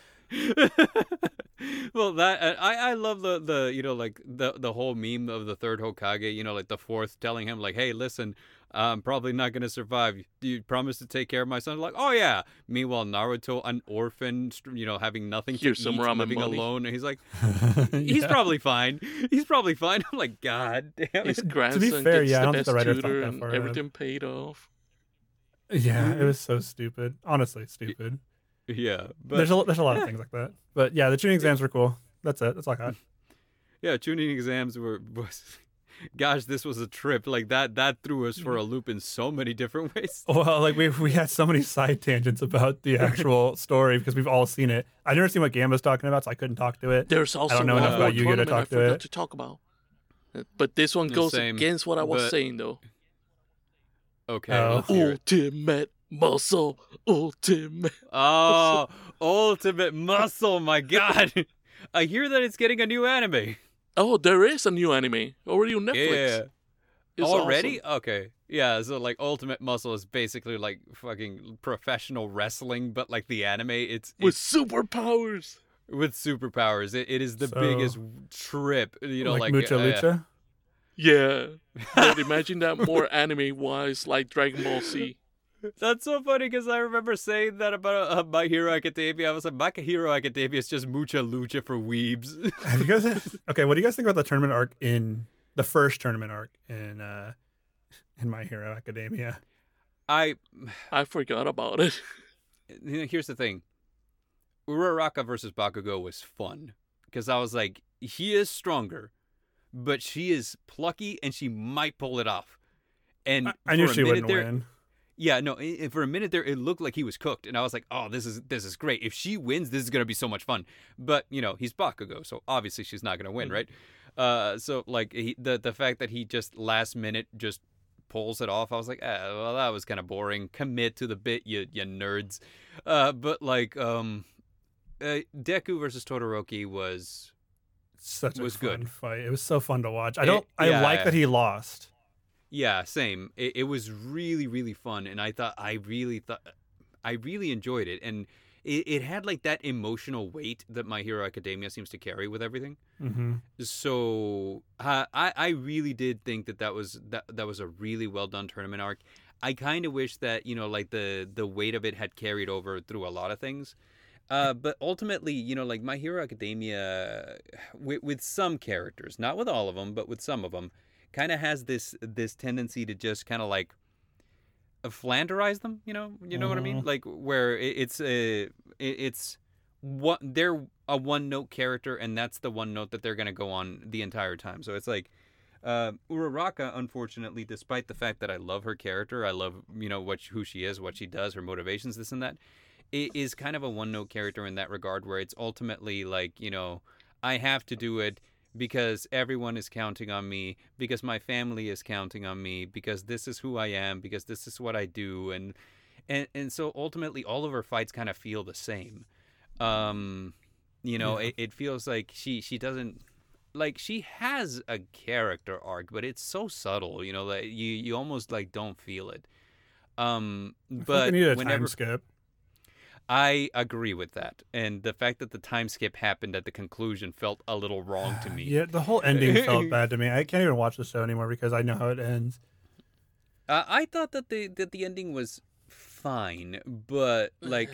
Well, that I love the like the whole meme of the third Hokage, like the fourth telling him like, hey, listen, I'm probably not gonna survive. Do you promise to take care of my son? Like, oh yeah. Meanwhile, Naruto, an orphan, having nothing to Here's some eat, ramen living money. alone, and he's like, he's probably fine. He's probably fine. I'm like, God damn His it. grandson fair, gets yeah, I the don't think best the writer thought tutor that and far ahead. everything paid off. Yeah, it was so stupid. Honestly, stupid. Yeah, but There's a lot of things like that. But yeah, the tuning exams were cool. That's it. That's all I got. yeah, tuning exams was. Gosh, this was a trip. Like that threw us for a loop in so many different ways. Well, like we had so many side tangents about the actual story because we've all seen it. I've never seen what Gamba's talking about, so I couldn't talk to it. There's also don't know one enough more about Yu-Gi-Oh to tournament I talk to forgot it. to talk about. But this one The goes same, against what I was but- saying, though. Okay, Oh. let's hear it. Ultimate muscle, ultimate. Oh, Ultimate Muscle, my God. I hear that it's getting a new anime. Oh, there is a new anime already on Netflix. Yeah. It's Already? awesome. Okay. Yeah, so like Ultimate Muscle is basically like fucking professional wrestling, but like the anime, it's With superpowers. with superpowers. It is the So- biggest trip, like Mucha Lucha. Yeah. But imagine that more anime-wise, like Dragon Ball Z. That's so funny because I remember saying that about My Hero Academia. I was like, My Hero Academia is just Mucha Lucha for weebs. Have you guys? Okay, what do you guys think about the tournament arc in the first tournament arc in My Hero Academia? I I forgot about it. Here's the thing. Uraraka versus Bakugo was fun because I was like, he is stronger, but she is plucky and she might pull it off. And I knew for a she minute wouldn't there, win. Yeah, no. For a minute there, it looked like he was cooked, and I was like, "Oh, this is great. If she wins, this is gonna be so much fun." But he's Bakugo, so obviously she's not gonna win, right? So like the fact that he just last minute just pulls it off, I was like, well, that was kind of boring. Commit to the bit, you nerds. But like Deku versus Todoroki was Such a was fun good. fight. It was so fun to watch. I Yeah. like that he lost. Yeah, same. It was really, really fun, and I really enjoyed it, and it had like that emotional weight that My Hero Academia seems to carry with everything. Mm-hmm. So I really did think that was a really well done tournament arc. I kind of wish that like the weight of it had carried over through a lot of things. But ultimately, like My Hero Academia, with some characters, not with all of them, but with some of them, kind of has this tendency to just kind of like flanderize them. You know what I mean? Like where it's what they're a one note character, and that's the one note that they're gonna go on the entire time. So it's like Uraraka, unfortunately, despite the fact that I love her character, I love who she is, what she does, her motivations, this and that. It is kind of a one-note character in that regard, where it's ultimately like, I have to do it because everyone is counting on me, because my family is counting on me, because this is who I am, because this is what I do, and so ultimately all of her fights kind of feel the same. It feels like she doesn't, like, she has a character arc, but it's so subtle, that you almost like don't feel it. But we need a whenever time skip. I agree with that. And the fact that the time skip happened at the conclusion felt a little wrong to me. Yeah, the whole ending felt bad to me. I can't even watch the show anymore because I know how it ends. I thought that the ending was fine, but like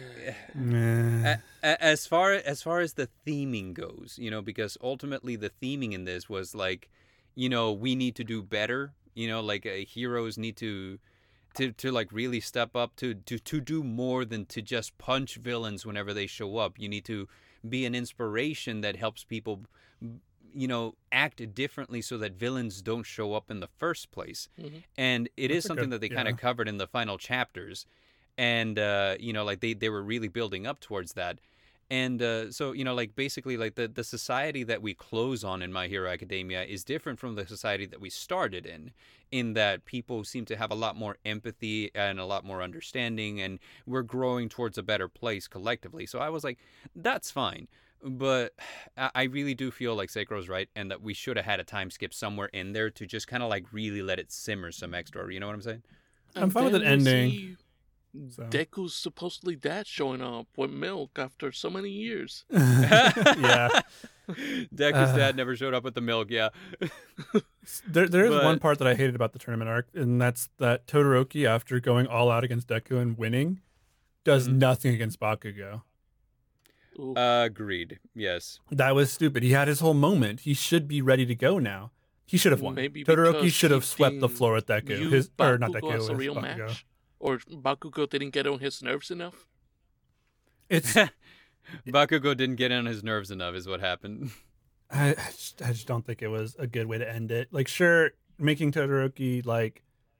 as far as the theming goes, because ultimately the theming in this was like, we need to do better, like heroes need to like really step up to do more than to just punch villains whenever they show up. You need to be an inspiration that helps people, act differently so that villains don't show up in the first place. Mm-hmm. And it That's is something that they kind of covered in the final chapters. And, like they were really building up towards that. And so, like basically like the society that we close on in My Hero Academia is different from the society that we started in that people seem to have a lot more empathy and a lot more understanding, and we're growing towards a better place collectively. So I was like, that's fine. But I really do feel like Seikro's right, and that we should have had a time skip somewhere in there to just kind of like really let it simmer some extra. You know what I'm saying? I'm fine with an ending. So. Deku's supposedly dad showing up with milk after so many years. Yeah. Deku's dad never showed up with the milk, yeah. There is one part that I hated about the tournament arc, and that's that Todoroki, after going all out against Deku and winning, does nothing against Bakugo. Agreed, yes. That was stupid. He had his whole moment. He should be ready to go now. He should have won. Maybe Todoroki should have swept the floor with Deku. Or not Deku, as a real match. Or Bakugo didn't get on his nerves enough? It's Bakugo didn't get on his nerves enough is what happened. I just don't think it was a good way to end it. Like, sure, making Todoroki, like,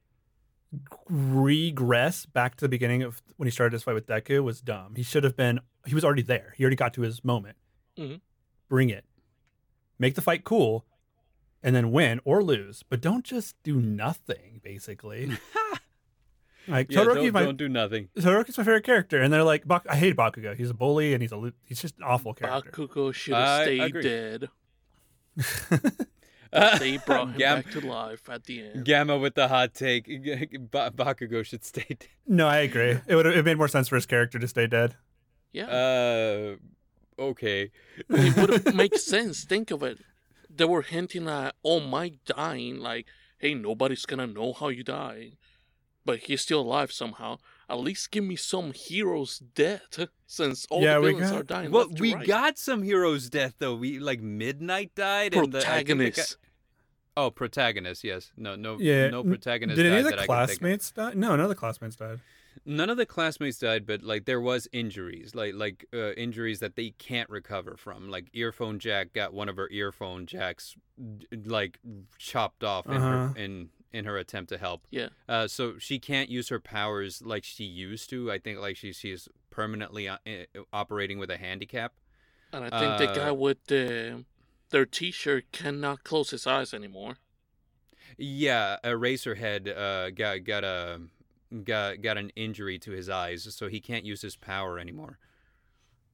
regress back to the beginning of when he started his fight with Deku was dumb. He was already there. He already got to his moment. Mm-hmm. Bring it. Make the fight cool, and then win or lose. But don't just do nothing, basically. Like, yeah, don't do nothing. Todoroki's my favorite character, and they're like, I hate Bakugo. He's a bully, and he's just an awful character. Bakugo should have stayed dead. They brought him back to life at the end. Gamma with the hot take. Bakugo should stay dead. No, I agree. It made more sense for his character to stay dead. Yeah. Okay. It would make sense. Think of it. They were hinting at All Might dying, like, hey, nobody's gonna know how you died. But he's still alive somehow. At least give me some hero's death, since all the villains are dying. Well, we got some hero's death though. We like Midnight died. Protagonist. Oh, protagonist. Yes. No protagonist. Did any of the classmates die? No, none of the classmates died. None of the classmates died, but like there was injuries, like injuries that they can't recover from. Like Earphone Jack got one of her earphone jacks, like chopped off in her attempt to help. Yeah. So she can't use her powers like she used to. I think like she's permanently operating with a handicap. And I think the guy with their T-shirt cannot close his eyes anymore. Yeah, Eraserhead got an injury to his eyes, so he can't use his power anymore.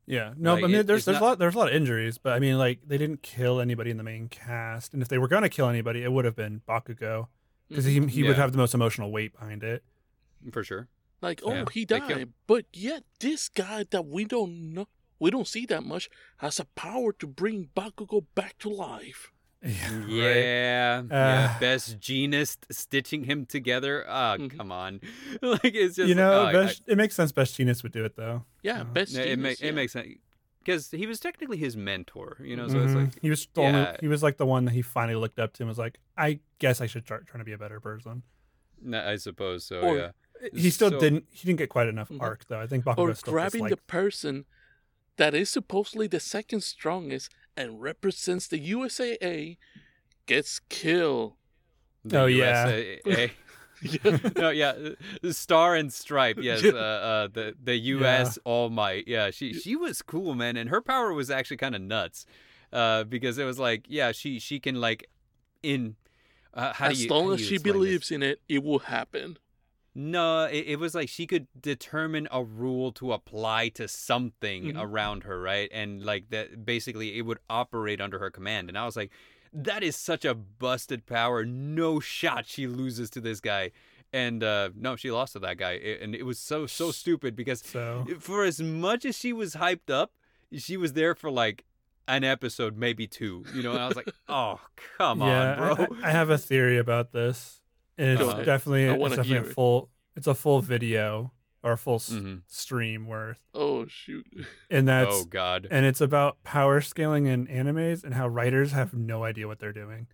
Yeah, no, Like, but I mean, there's it's not. there's a lot of injuries, but I mean, like they didn't kill anybody in the main cast, and if they were gonna kill anybody, it would have been Bakugo because he would Yeah. have the most emotional weight behind it. For sure. Like, Yeah, oh, he they kill- died, but yet this guy that we don't know, we don't see that much, has a power to bring Bakugo back to life. Yeah, right. Yeah, Uh, best genist stitching him together. Ah, Mhm. come on. Like it's just You know, like, oh, it makes sense. Best Genius would do it though. Yeah, So- best. it genius, makes sense because he was technically his mentor. You know, so it's like he was the only, yeah. he was like the one that he finally looked up to and was like, I guess I should start trying to be a better person. I suppose so. Or- yeah. He still So- didn't get quite enough Mhm. arc though. I think Bakugo Or still grabbing the disliked. person that is supposedly the second strongest and represents the USAA gets killed. The Oh, yeah. USA. Yeah. No, yeah, the Star and Stripe. Yes, the U.S. All Might. Yeah, she was cool, man, and her power was actually kind of nuts, because it was like, yeah, she can like in how do As you long how as do you she explain this? believes in it, it will happen. No, it was like she could determine a rule to apply to something Mhm. around her, right? And like that, basically, it would operate under her command. And I was like, that is such a busted power. No shot she loses to this guy. And no, she lost to that guy. And it was so stupid because So for as much as she was hyped up, she was there for like an episode, maybe two. You know, and I was like, oh, come on, bro. I have a theory about this. And Go it's ahead. definitely I it's wanna definitely hear it. it's a full video or a full Mhm. stream worth. Oh shoot! And that's Oh, God. and it's about power scaling in animes and how writers have no idea what they're doing.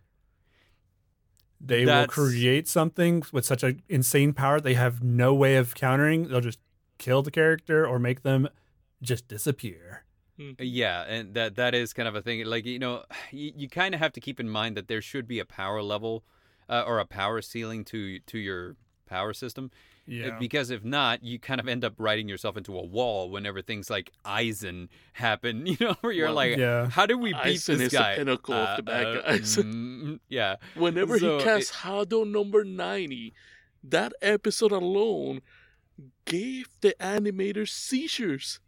They will That's- create something with such an insane power they have no way of countering. They'll just kill the character or make them just disappear. Yeah, and that is kind of a thing. Like, you know, you kind of have to keep in mind that there should be a power level or a power ceiling to your power system. Yeah. Because if not, you kind of end up writing yourself into a wall whenever things like Aizen happen, you know, where you're Well, like, Yeah. how do we beat Aizen this is the guy? pinnacle of the bad guys. Yeah. Whenever So he cast Hado number 90, that episode alone gave the animators seizures.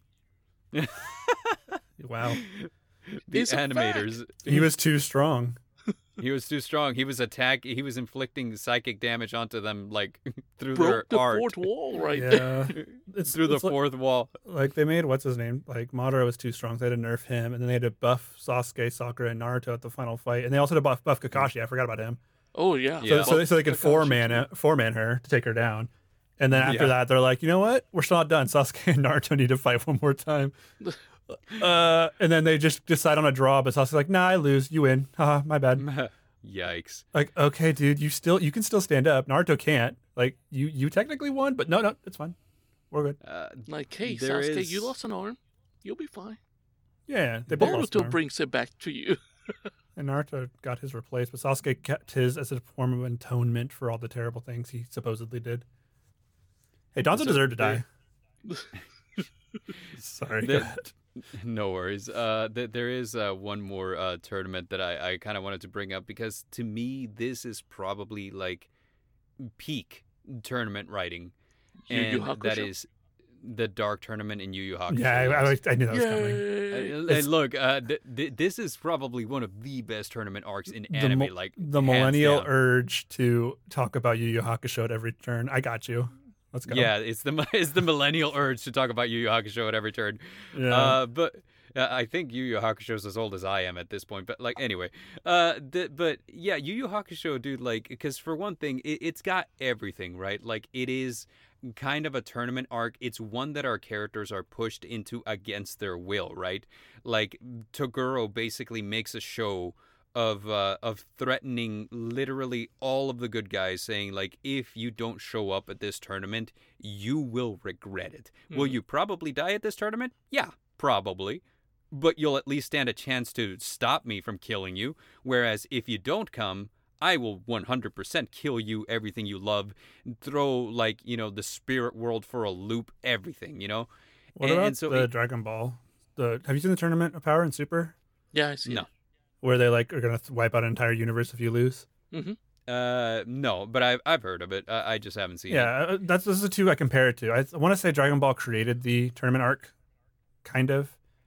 Wow. The It's a fact. animators. He was too strong. He was too strong. He was inflicting psychic damage onto them like through Broke the their art. fourth wall right there. Yeah. It's Through the it's like- fourth wall. Like they made what's his name? Like Madara was too strong, so they had to nerf him, and then they had to buff Sasuke, Sakura, and Naruto at the final fight, and they also had to buff Kakashi. I forgot about him. Oh yeah. Yeah. So they could Kakashi. four man her to take her down, and then after Yeah. that they're like, you know what? We're still not done. Sasuke and Naruto need to fight one more time. And then they just decide on a draw, but Sasuke's like, nah, I lose. You win. Haha, my bad. Yikes. Like, okay, dude, you can still stand up. Naruto can't. Like, you technically won, but no, it's fine. We're good. Like, hey, There Sasuke, is- you lost an arm. You'll be fine. Yeah, they both lost an Naruto arm. brings it back to you. And Naruto got his replaced, but Sasuke kept his as a form of atonement for all the terrible things he supposedly did. Hey, Danzo So deserved to there- die. Sorry. The- go ahead. No worries. There is one more tournament that I kind of wanted to bring up because to me this is probably like peak tournament writing, Yu Yu and Hakusho? that is the Dark Tournament in Yu Yu Hakusho. Yeah, I knew that was coming. Yay! And look, this is probably one of the best tournament arcs in The anime. mo- Like The hands millennial down. urge to talk about Yu Yu Hakusho at every turn. I got you. Let's go. Yeah, it's the millennial urge to talk about Yu Yu Hakusho at every turn. Yeah. But I think Yu Yu Hakusho is as old as I am at this point. But like anyway, but yeah, Yu Yu Hakusho, dude. Like, because for one thing, it's got everything, right? Like, it is kind of a tournament arc. It's one that our characters are pushed into against their will, right? Like Toguro basically makes a show of threatening literally all of the good guys, saying like, if you don't show up at this tournament, you will regret it. Will Mhm. you probably die at this tournament? Yeah, probably. But you'll at least stand a chance to stop me from killing you. Whereas if you don't come, I will 100% kill you, everything you love, throw like, you know, the spirit world for a loop, everything, you know? What and- about and so the it- Dragon Ball? Have you seen the tournament of Power and Super, Yeah, I see. No. where they like are gonna wipe out an entire universe if you lose? No, but I've heard of it. I just haven't seen it. Yeah, those are the two I compare it to. I want to say Dragon Ball created the tournament arc, kind of,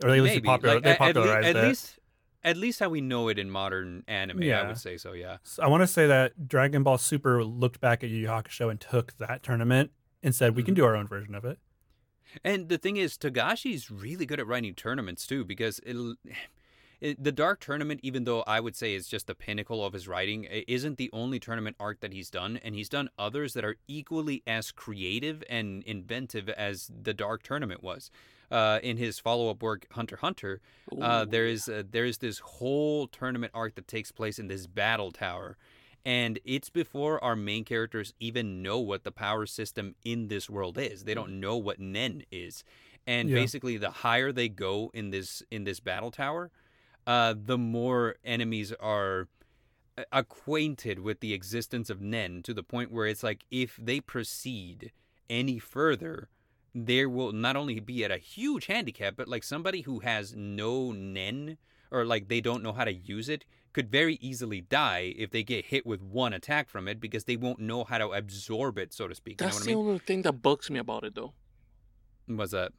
or at least Maybe they popularized it. At least how we know it in modern anime, I would say so. Yeah. So I want to say that Dragon Ball Super looked back at Yu Yu Hakusho and took that tournament and said we can do our own version of it. And the thing is, Togashi's really good at writing tournaments too, because the Dark Tournament, even though I would say is just the pinnacle of his writing, it isn't the only tournament arc that he's done, and he's done others that are equally as creative and inventive as the Dark Tournament was. In his follow-up work, Hunter x Hunter, there is this whole tournament arc that takes place in this battle tower, and it's before our main characters even know what the power system in this world is. They don't know what Nen is, and basically, the higher they go in this battle tower, the more enemies are acquainted with the existence of Nen, to the point where it's like if they proceed any further, there will not only be at a huge handicap, but like somebody who has no Nen, or like they don't know how to use it, could very easily die if they get hit with one attack from it, because they won't know how to absorb it, so to speak. That's the only thing that bugs me about it, though. What's that?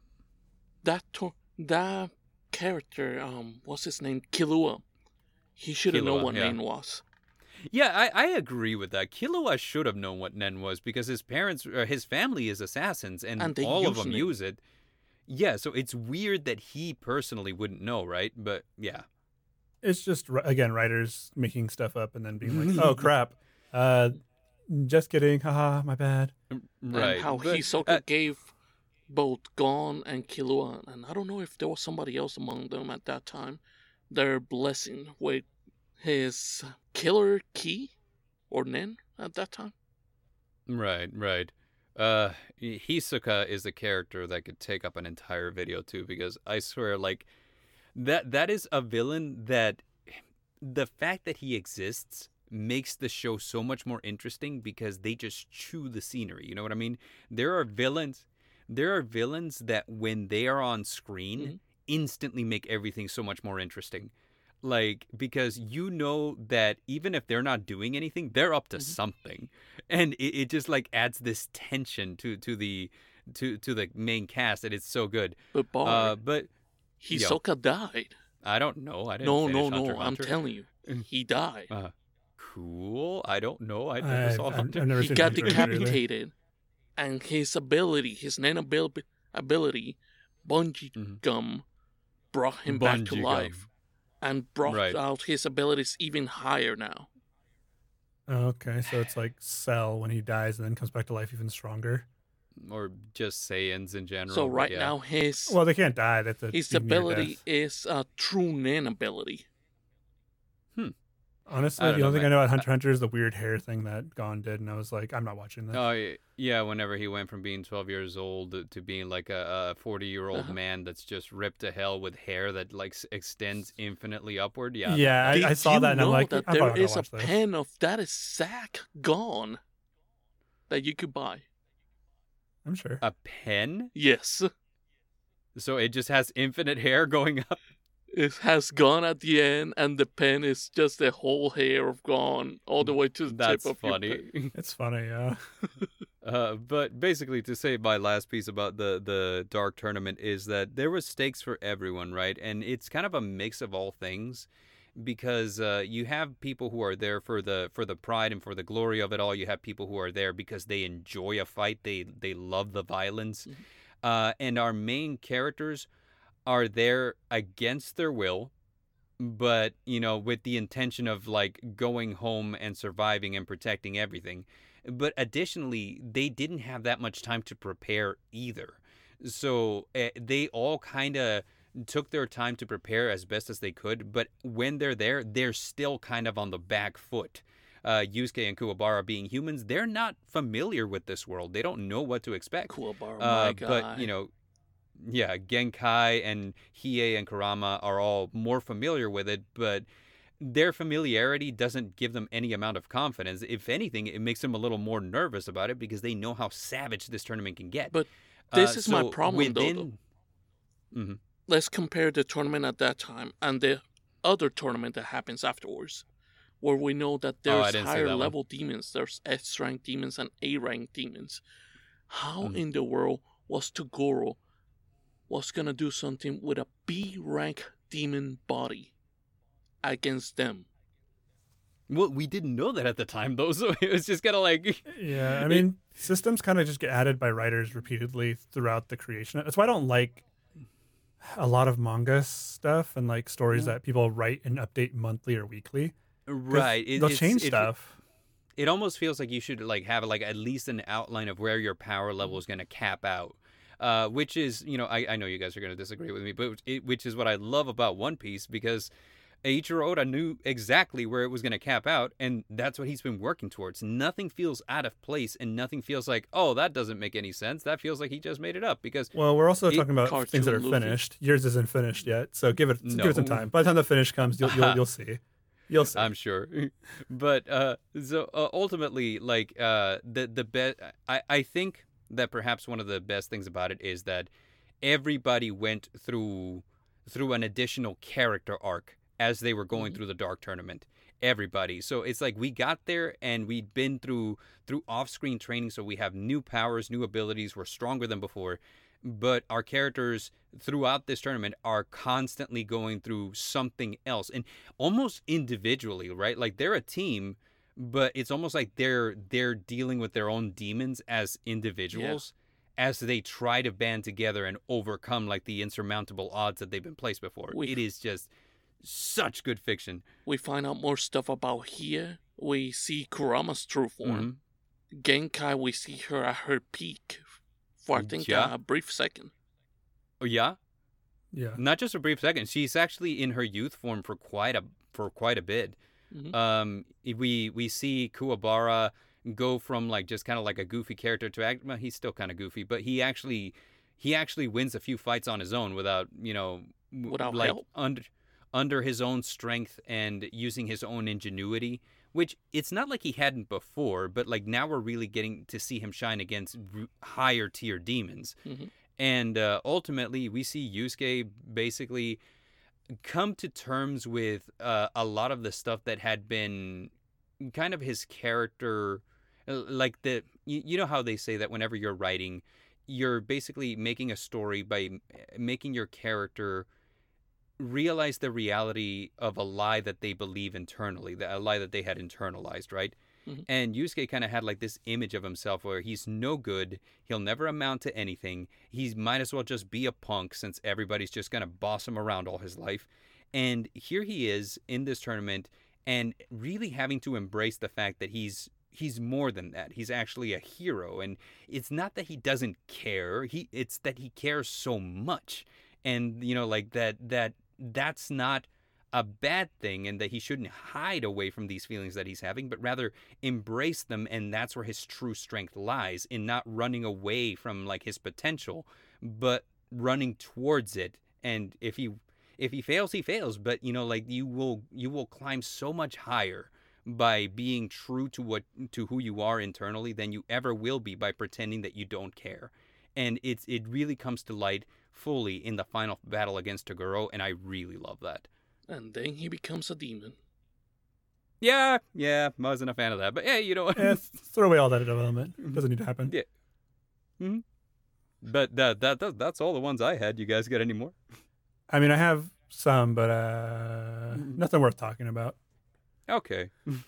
That character, what's his name? Killua. He should have known what Nen was. Yeah, I agree with that. Killua should have known what Nen was, because his family is assassins, and all of them use it. Yeah, so it's weird that he personally wouldn't know, right? But yeah. It's just, again, writers making stuff up and then being like, oh, crap. Just kidding. Haha, my bad. Right. And how Hisoka gave both Gon and Killua, and I don't know if there was somebody else among them at that time, their blessing with his killer key or Nen at that time. Right. Hisoka is a character that could take up an entire video too, because I swear, like, that is a villain that the fact that he exists makes the show so much more interesting, because they just chew the scenery. You know what I mean? There are villains that when they are on screen instantly make everything so much more interesting. Like, because you know that even if they're not doing anything, they're up to something, and it just like adds this tension to the main cast, and it's so good. But Hisoka died. I don't know. I didn't. No. I'm telling you, he died. Cool. I don't know. I never saw Hunter. He got decapitated, and his Nen ability, Bungee Gum, brought him back to life. And brought out his abilities even higher now. Okay, so it's like Cell when he dies and then comes back to life even stronger. Or just Saiyans in general. So now his... Well, they can't die. His ability is a true Nen ability. Honestly, the only thing I know about Hunter x Hunter is the weird hair thing that Gon did, and I was like, I'm not watching this. Oh, yeah, whenever he went from being 12 years old to being like a 40-year-old man that's just ripped to hell with hair that like extends infinitely upward. Yeah, I saw that, and I'm like, that there is a pen of that exact Gon that you could buy. I'm sure. A pen? Yes. So it just has infinite hair going up? It has Gon at the end, and the pen is just the whole hair of Gon all the way to the tip of funny. your pen. It's funny, yeah. But basically, to say my last piece about the Dark Tournament is that there was stakes for everyone, right? And it's kind of a mix of all things, because you have people who are there for the pride and for the glory of it all. You have people who are there because they enjoy a fight. They love the violence. And our main characters are there against their will, but, you know, with the intention of, like, going home and surviving and protecting everything. But additionally, they didn't have that much time to prepare either. So they all kind of took their time to prepare as best as they could, but when they're there, they're still kind of on the back foot. Yusuke and Kuwabara being humans, they're not familiar with this world. They don't know what to expect. Kuwabara, my guy. But, you know, yeah, Genkai and Hiei and Kurama are all more familiar with it, but their familiarity doesn't give them any amount of confidence. If anything, it makes them a little more nervous about it, because they know how savage this tournament can get. But this is my problem, though. Let's compare the tournament at that time and the other tournament that happens afterwards, where we know that there's higher level demons. There's S-rank demons and A-rank demons. How in the world was Toguro was gonna do something with a B rank demon body against them. Well, we didn't know that at the time, though, so it was just kind of like... Yeah, I mean, systems kind of just get added by writers repeatedly throughout the creation. That's why I don't like a lot of manga stuff and like stories that people write and update monthly or weekly. Right. They'll change stuff. It almost feels like you should like have like at least an outline of where your power level is going to cap out. Which is, I know you guys are going to disagree with me, but which is what I love about One Piece, because Eiichiro Oda knew exactly where it was going to cap out, and that's what he's been working towards. Nothing feels out of place, and nothing feels like, oh, that doesn't make any sense. That feels like he just made it up, because... Well, we're also talking about things that are finished. Yours isn't finished yet, so give it some time. By the time the finish comes, you'll see. You'll see. I'm sure. But so ultimately, like the best, I think that perhaps one of the best things about it is that everybody went through an additional character arc as they were going through the Dark Tournament. Everybody. So it's like we got there and we'd been through off-screen training, so we have new powers, new abilities, we're stronger than before. But our characters throughout this tournament are constantly going through something else, and almost individually, right? Like they're a team, but it's almost like they're dealing with their own demons as individuals, as they try to band together and overcome like the insurmountable odds that they've been placed before. It is just such good fiction. We find out more stuff about Hiei. We see Kurama's true form. Genkai, we see her at her peak for I think a brief second. Oh yeah? Yeah. Not just a brief second. She's actually in her youth form for quite a bit. We see Kuwabara go from like just kind of like a goofy character to well, he's still kind of goofy, but he actually wins a few fights on his own without like help. Under his own strength and using his own ingenuity, which it's not like he hadn't before, but like now we're really getting to see him shine against higher tier demons. And ultimately we see Yusuke basically come to terms with a lot of the stuff that had been kind of his character, like you know how they say that whenever you're writing, you're basically making a story by making your character realize the reality of a lie that they believe internally, a lie that they had internalized, right? And Yusuke kind of had like this image of himself where he's no good, he'll never amount to anything, he might as well just be a punk since everybody's just going to boss him around all his life. And here he is in this tournament and really having to embrace the fact that he's more than that. He's actually a hero, and it's not that he doesn't care, it's that he cares so much. And like that's not a bad thing, and that he shouldn't hide away from these feelings that he's having, but rather embrace them. And that's where his true strength lies, in not running away from like his potential, but running towards it. And if he fails, he fails, but like you will climb so much higher by being true to who you are internally than you ever will be by pretending that you don't care. And it really comes to light fully in the final battle against Toguro, and I really love that. And then he becomes a demon. Yeah, I wasn't a fan of that, but yeah, you know what? Throw away all that development. Doesn't need to happen. Yeah. But that's all the ones I had. You guys got any more? I mean, I have some, but nothing worth talking about. Okay.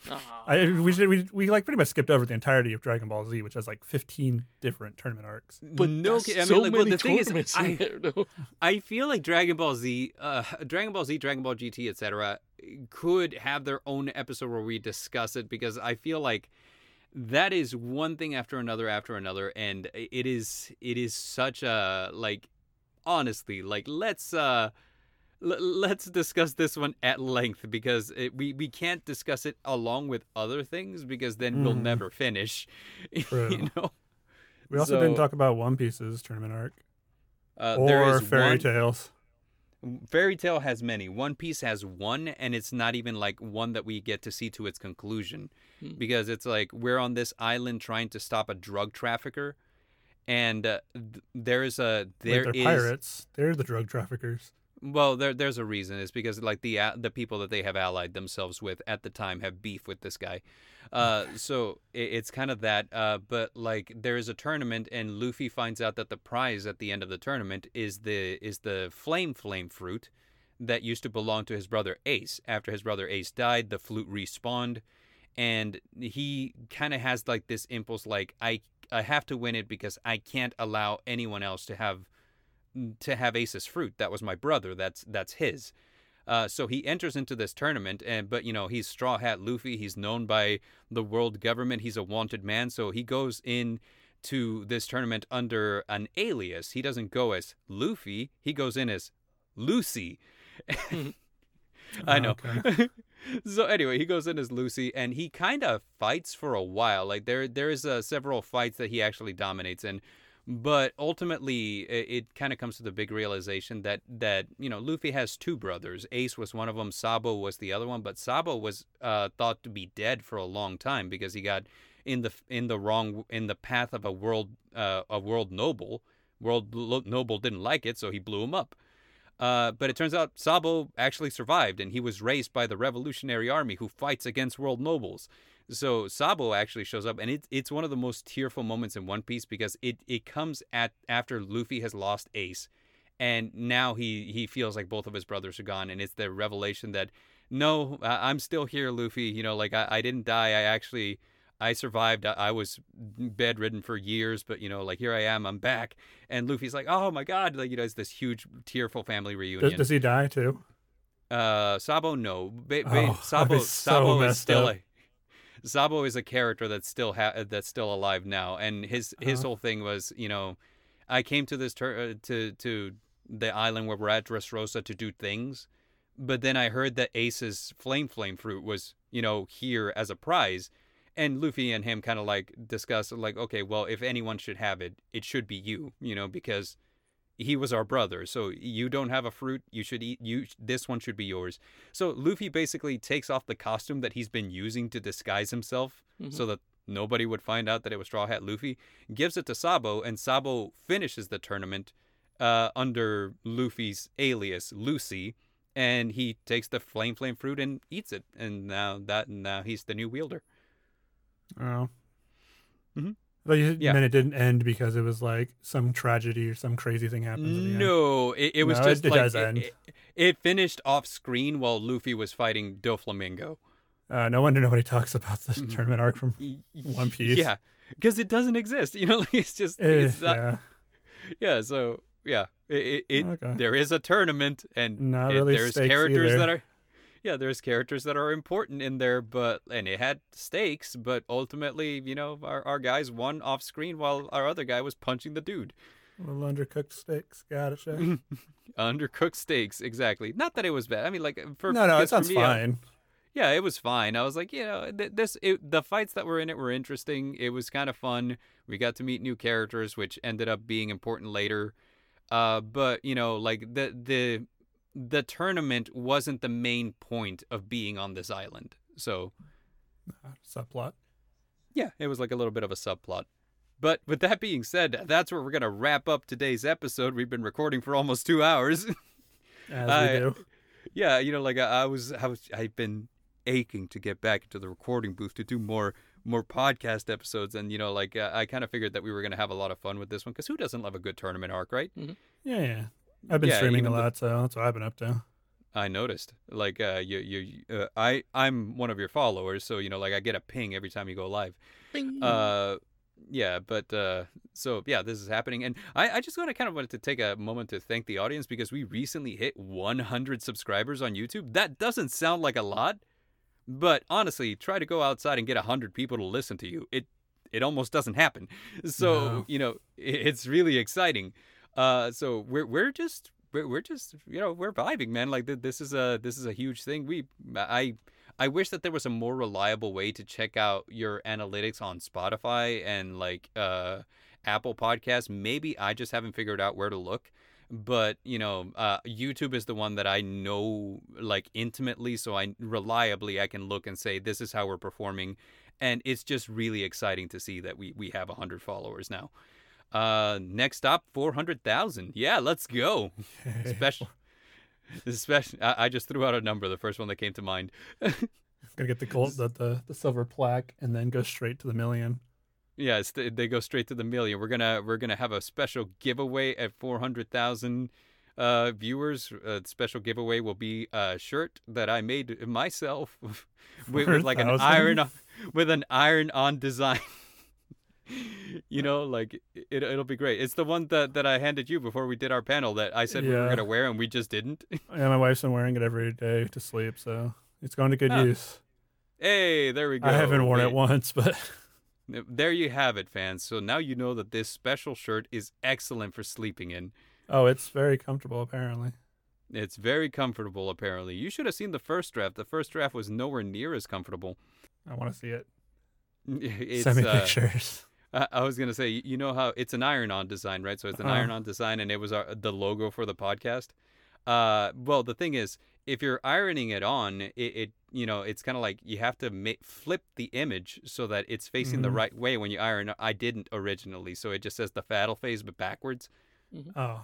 We like pretty much skipped over the entirety of Dragon Ball Z, which has like 15 different tournament arcs. But the thing is, there, I feel like Dragon Ball Z, Dragon Ball GT, etc., could have their own episode where we discuss it, because I feel like that is one thing after another, and it is such a like, honestly, like let's discuss this one at length, because we can't discuss it along with other things, because then we'll never finish. True. We also didn't talk about One Piece's tournament arc. There is Fairy Tales. Fairy Tail has many. One Piece has one, and it's not even like one that we get to see to its conclusion, because it's like we're on this island trying to stop a drug trafficker, and they're pirates. They're the drug traffickers. Well, there's a reason. It's because like the people that they have allied themselves with at the time have beef with this guy. So it's kind of that. But like there is a tournament, and Luffy finds out that the prize at the end of the tournament is the flame fruit that used to belong to his brother Ace. After his brother Ace died, the flute respawned, and he kind of has like this impulse, like I have to win it because I can't allow anyone else to have Ace's fruit. That was my brother. That's his. So he enters into this tournament, but he's Straw Hat Luffy. He's known by the world government. He's a wanted man. So he goes in to this tournament under an alias. He doesn't go as Luffy. He goes in as Lucy. I know. Okay. So anyway, he goes in as Lucy, and he kind of fights for a while. Like there is several fights that he actually dominates in. But ultimately, it kind of comes to the big realization that Luffy has two brothers. Ace was one of them. Sabo was the other one. But Sabo was thought to be dead for a long time because he got in the path of a world noble. World noble didn't like it, so he blew him up. But it turns out Sabo actually survived, and he was raised by the Revolutionary Army who fights against world nobles. So Sabo actually shows up, and it's one of the most tearful moments in One Piece because it comes after Luffy has lost Ace, and now he feels like both of his brothers are gone, and it's the revelation that no, I'm still here, Luffy. Like I didn't die. I survived. I was bedridden for years, but like here I am. I'm back, and Luffy's like, oh my god, like it's this huge tearful family reunion. Does he die too? Sabo, no. Sabo is still Sabo is a character that's still alive now, and his whole thing was, I came to this to the island where we're at, Dressrosa, to do things, but then I heard that Ace's flame fruit was here as a prize, and Luffy and him kind of like discuss like, okay, well, if anyone should have it, it should be you, because he was our brother, so you don't have a fruit, you should eat, this one should be yours. So Luffy basically takes off the costume that he's been using to disguise himself, so that nobody would find out that it was Straw Hat Luffy, gives it to Sabo, and Sabo finishes the tournament under Luffy's alias, Lucy, and he takes the flame fruit and eats it, and now he's the new wielder. Oh. Mm-hmm. But then it didn't end because it was like some tragedy or some crazy thing happened. No, it was just it does end. It finished off screen while Luffy was fighting Doflamingo. No wonder nobody talks about this tournament arc from One Piece. Yeah, because it doesn't exist. It's just it's not. Yeah. So yeah, okay. There is a tournament, and there's characters that are. Yeah, there's characters that are important in there, and it had stakes, but ultimately, our guys won off screen while our other guy was punching the dude. Little undercooked steaks, got it, Chef. Undercooked steaks, exactly. Not that it was bad. I mean, like it sounds fine. Yeah, it was fine. I was like, the fights that were in it were interesting. It was kind of fun. We got to meet new characters, which ended up being important later. But like the tournament wasn't the main point of being on this island. So subplot. Yeah, it was like a little bit of a subplot. But with that being said, that's where we're going to wrap up today's episode. We've been recording for almost 2 hours. As we do. Yeah, like I've been aching to get back into the recording booth to do more podcast episodes, and I kind of figured that we were going to have a lot of fun with this one, because who doesn't love a good tournament arc, right? Mm-hmm. Yeah. I've been streaming a lot, so that's what I've been up to. I noticed. Like, I'm one of your followers, so I get a ping every time you go live. Bing. Yeah, but so yeah, this is happening, and I just wanted to take a moment to thank the audience, because we recently hit 100 subscribers on YouTube. That doesn't sound like a lot, but honestly, try to go outside and get 100 people to listen to you. It almost doesn't happen. So it's really exciting. So we're just we're vibing, man. Like this is a huge thing. I wish that there was a more reliable way to check out your analytics on Spotify and like Apple Podcasts. Maybe I just haven't figured out where to look. But YouTube is the one that I know like intimately, so I can look and say this is how we're performing, and it's just really exciting to see that we have 100 followers now. Next up, 400,000. Yeah, let's go. Especially, I just threw out a number, the first one that came to mind. Gonna get the gold, the silver plaque, and then go straight to the million. Yeah, they go straight to the million. We're gonna have a special giveaway at 400,000 viewers. Special giveaway will be a shirt that I made myself with like an iron-on design. You know, like it'll be great. It's the one that I handed you before we did our panel that I said we were gonna wear and we just didn't. Yeah, my wife's been wearing it every day to sleep, so it's going to good use. Hey, there we go. I haven't worn it once, but there you have it, fans. So now you know that this special shirt is excellent for sleeping in. Oh, it's very comfortable, apparently. It's very comfortable, apparently. You should have seen the first draft. The first draft was nowhere near as comfortable. I want to see it. Send me pictures. I was going to say, you know how it's an iron-on design, right? So it's an iron-on design, and it was the logo for the podcast. Well, the thing is, if you're ironing it on, it's kind of like you have to flip the image so that it's facing the right way when you iron. I didn't originally, so it just says the Fatal Phase, but backwards. Oh.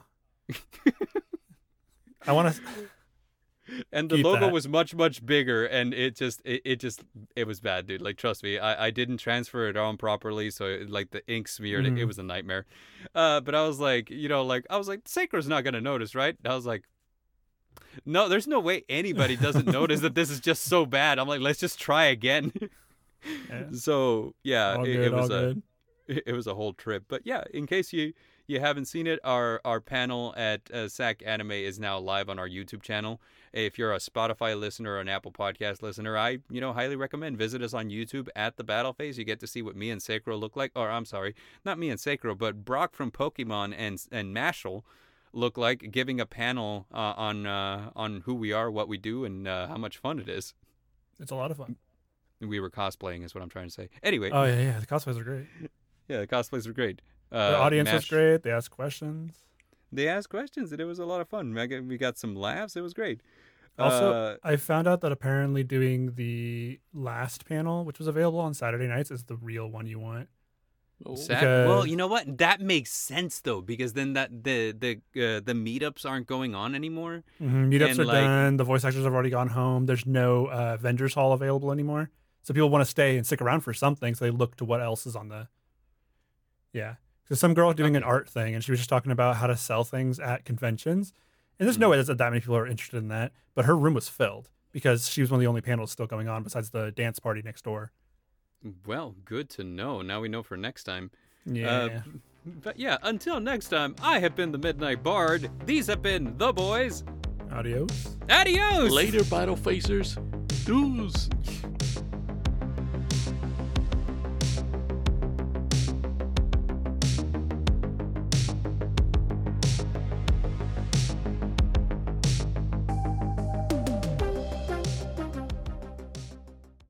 I want to. And the logo was much, much bigger, and it was bad, dude. Like, trust me, I didn't transfer it on properly, so the ink smeared. It was a nightmare. But I was like, Sacro's not gonna notice, right? I was like, no, there's no way anybody doesn't notice that this is just so bad. I'm like, let's just try again. Yeah. So yeah, it was a whole trip. But yeah, in case you haven't seen it, our panel at SAC Anime is now live on our YouTube channel. If you're a Spotify listener or an Apple Podcast listener, I highly recommend visit us on YouTube at the Battle Phase. You get to see what me and Sacro look like. Or I'm sorry, not me and Sacro, but Brock from Pokemon and Mashal look like, giving a panel on who we are, what we do, and how much fun it is. It's a lot of fun. We were cosplaying, is what I'm trying to say. Anyway. Oh yeah, the cosplays are great. Yeah, the cosplays are great. The audience was great. They asked questions. And it was a lot of fun. We got some laughs. It was great. Also, I found out that apparently doing the last panel, which was available on Saturday nights, is the real one you want. Well, you know what? That makes sense though, because then the meetups aren't going on anymore. Meetups are done. The voice actors have already gone home. There's no vendors hall available anymore, so people want to stay and stick around for something. So they look to what else is on the. Yeah, so some girl doing an art thing, and she was just talking about how to sell things at conventions. And there's no way that many people are interested in that. But her room was filled because she was one of the only panels still going on besides the dance party next door. Well, good to know. Now we know for next time. Yeah. But yeah, until next time, I have been the Midnight Bard. These have been the boys. Adios. Adios! Later, Battle Phasers. Deuce.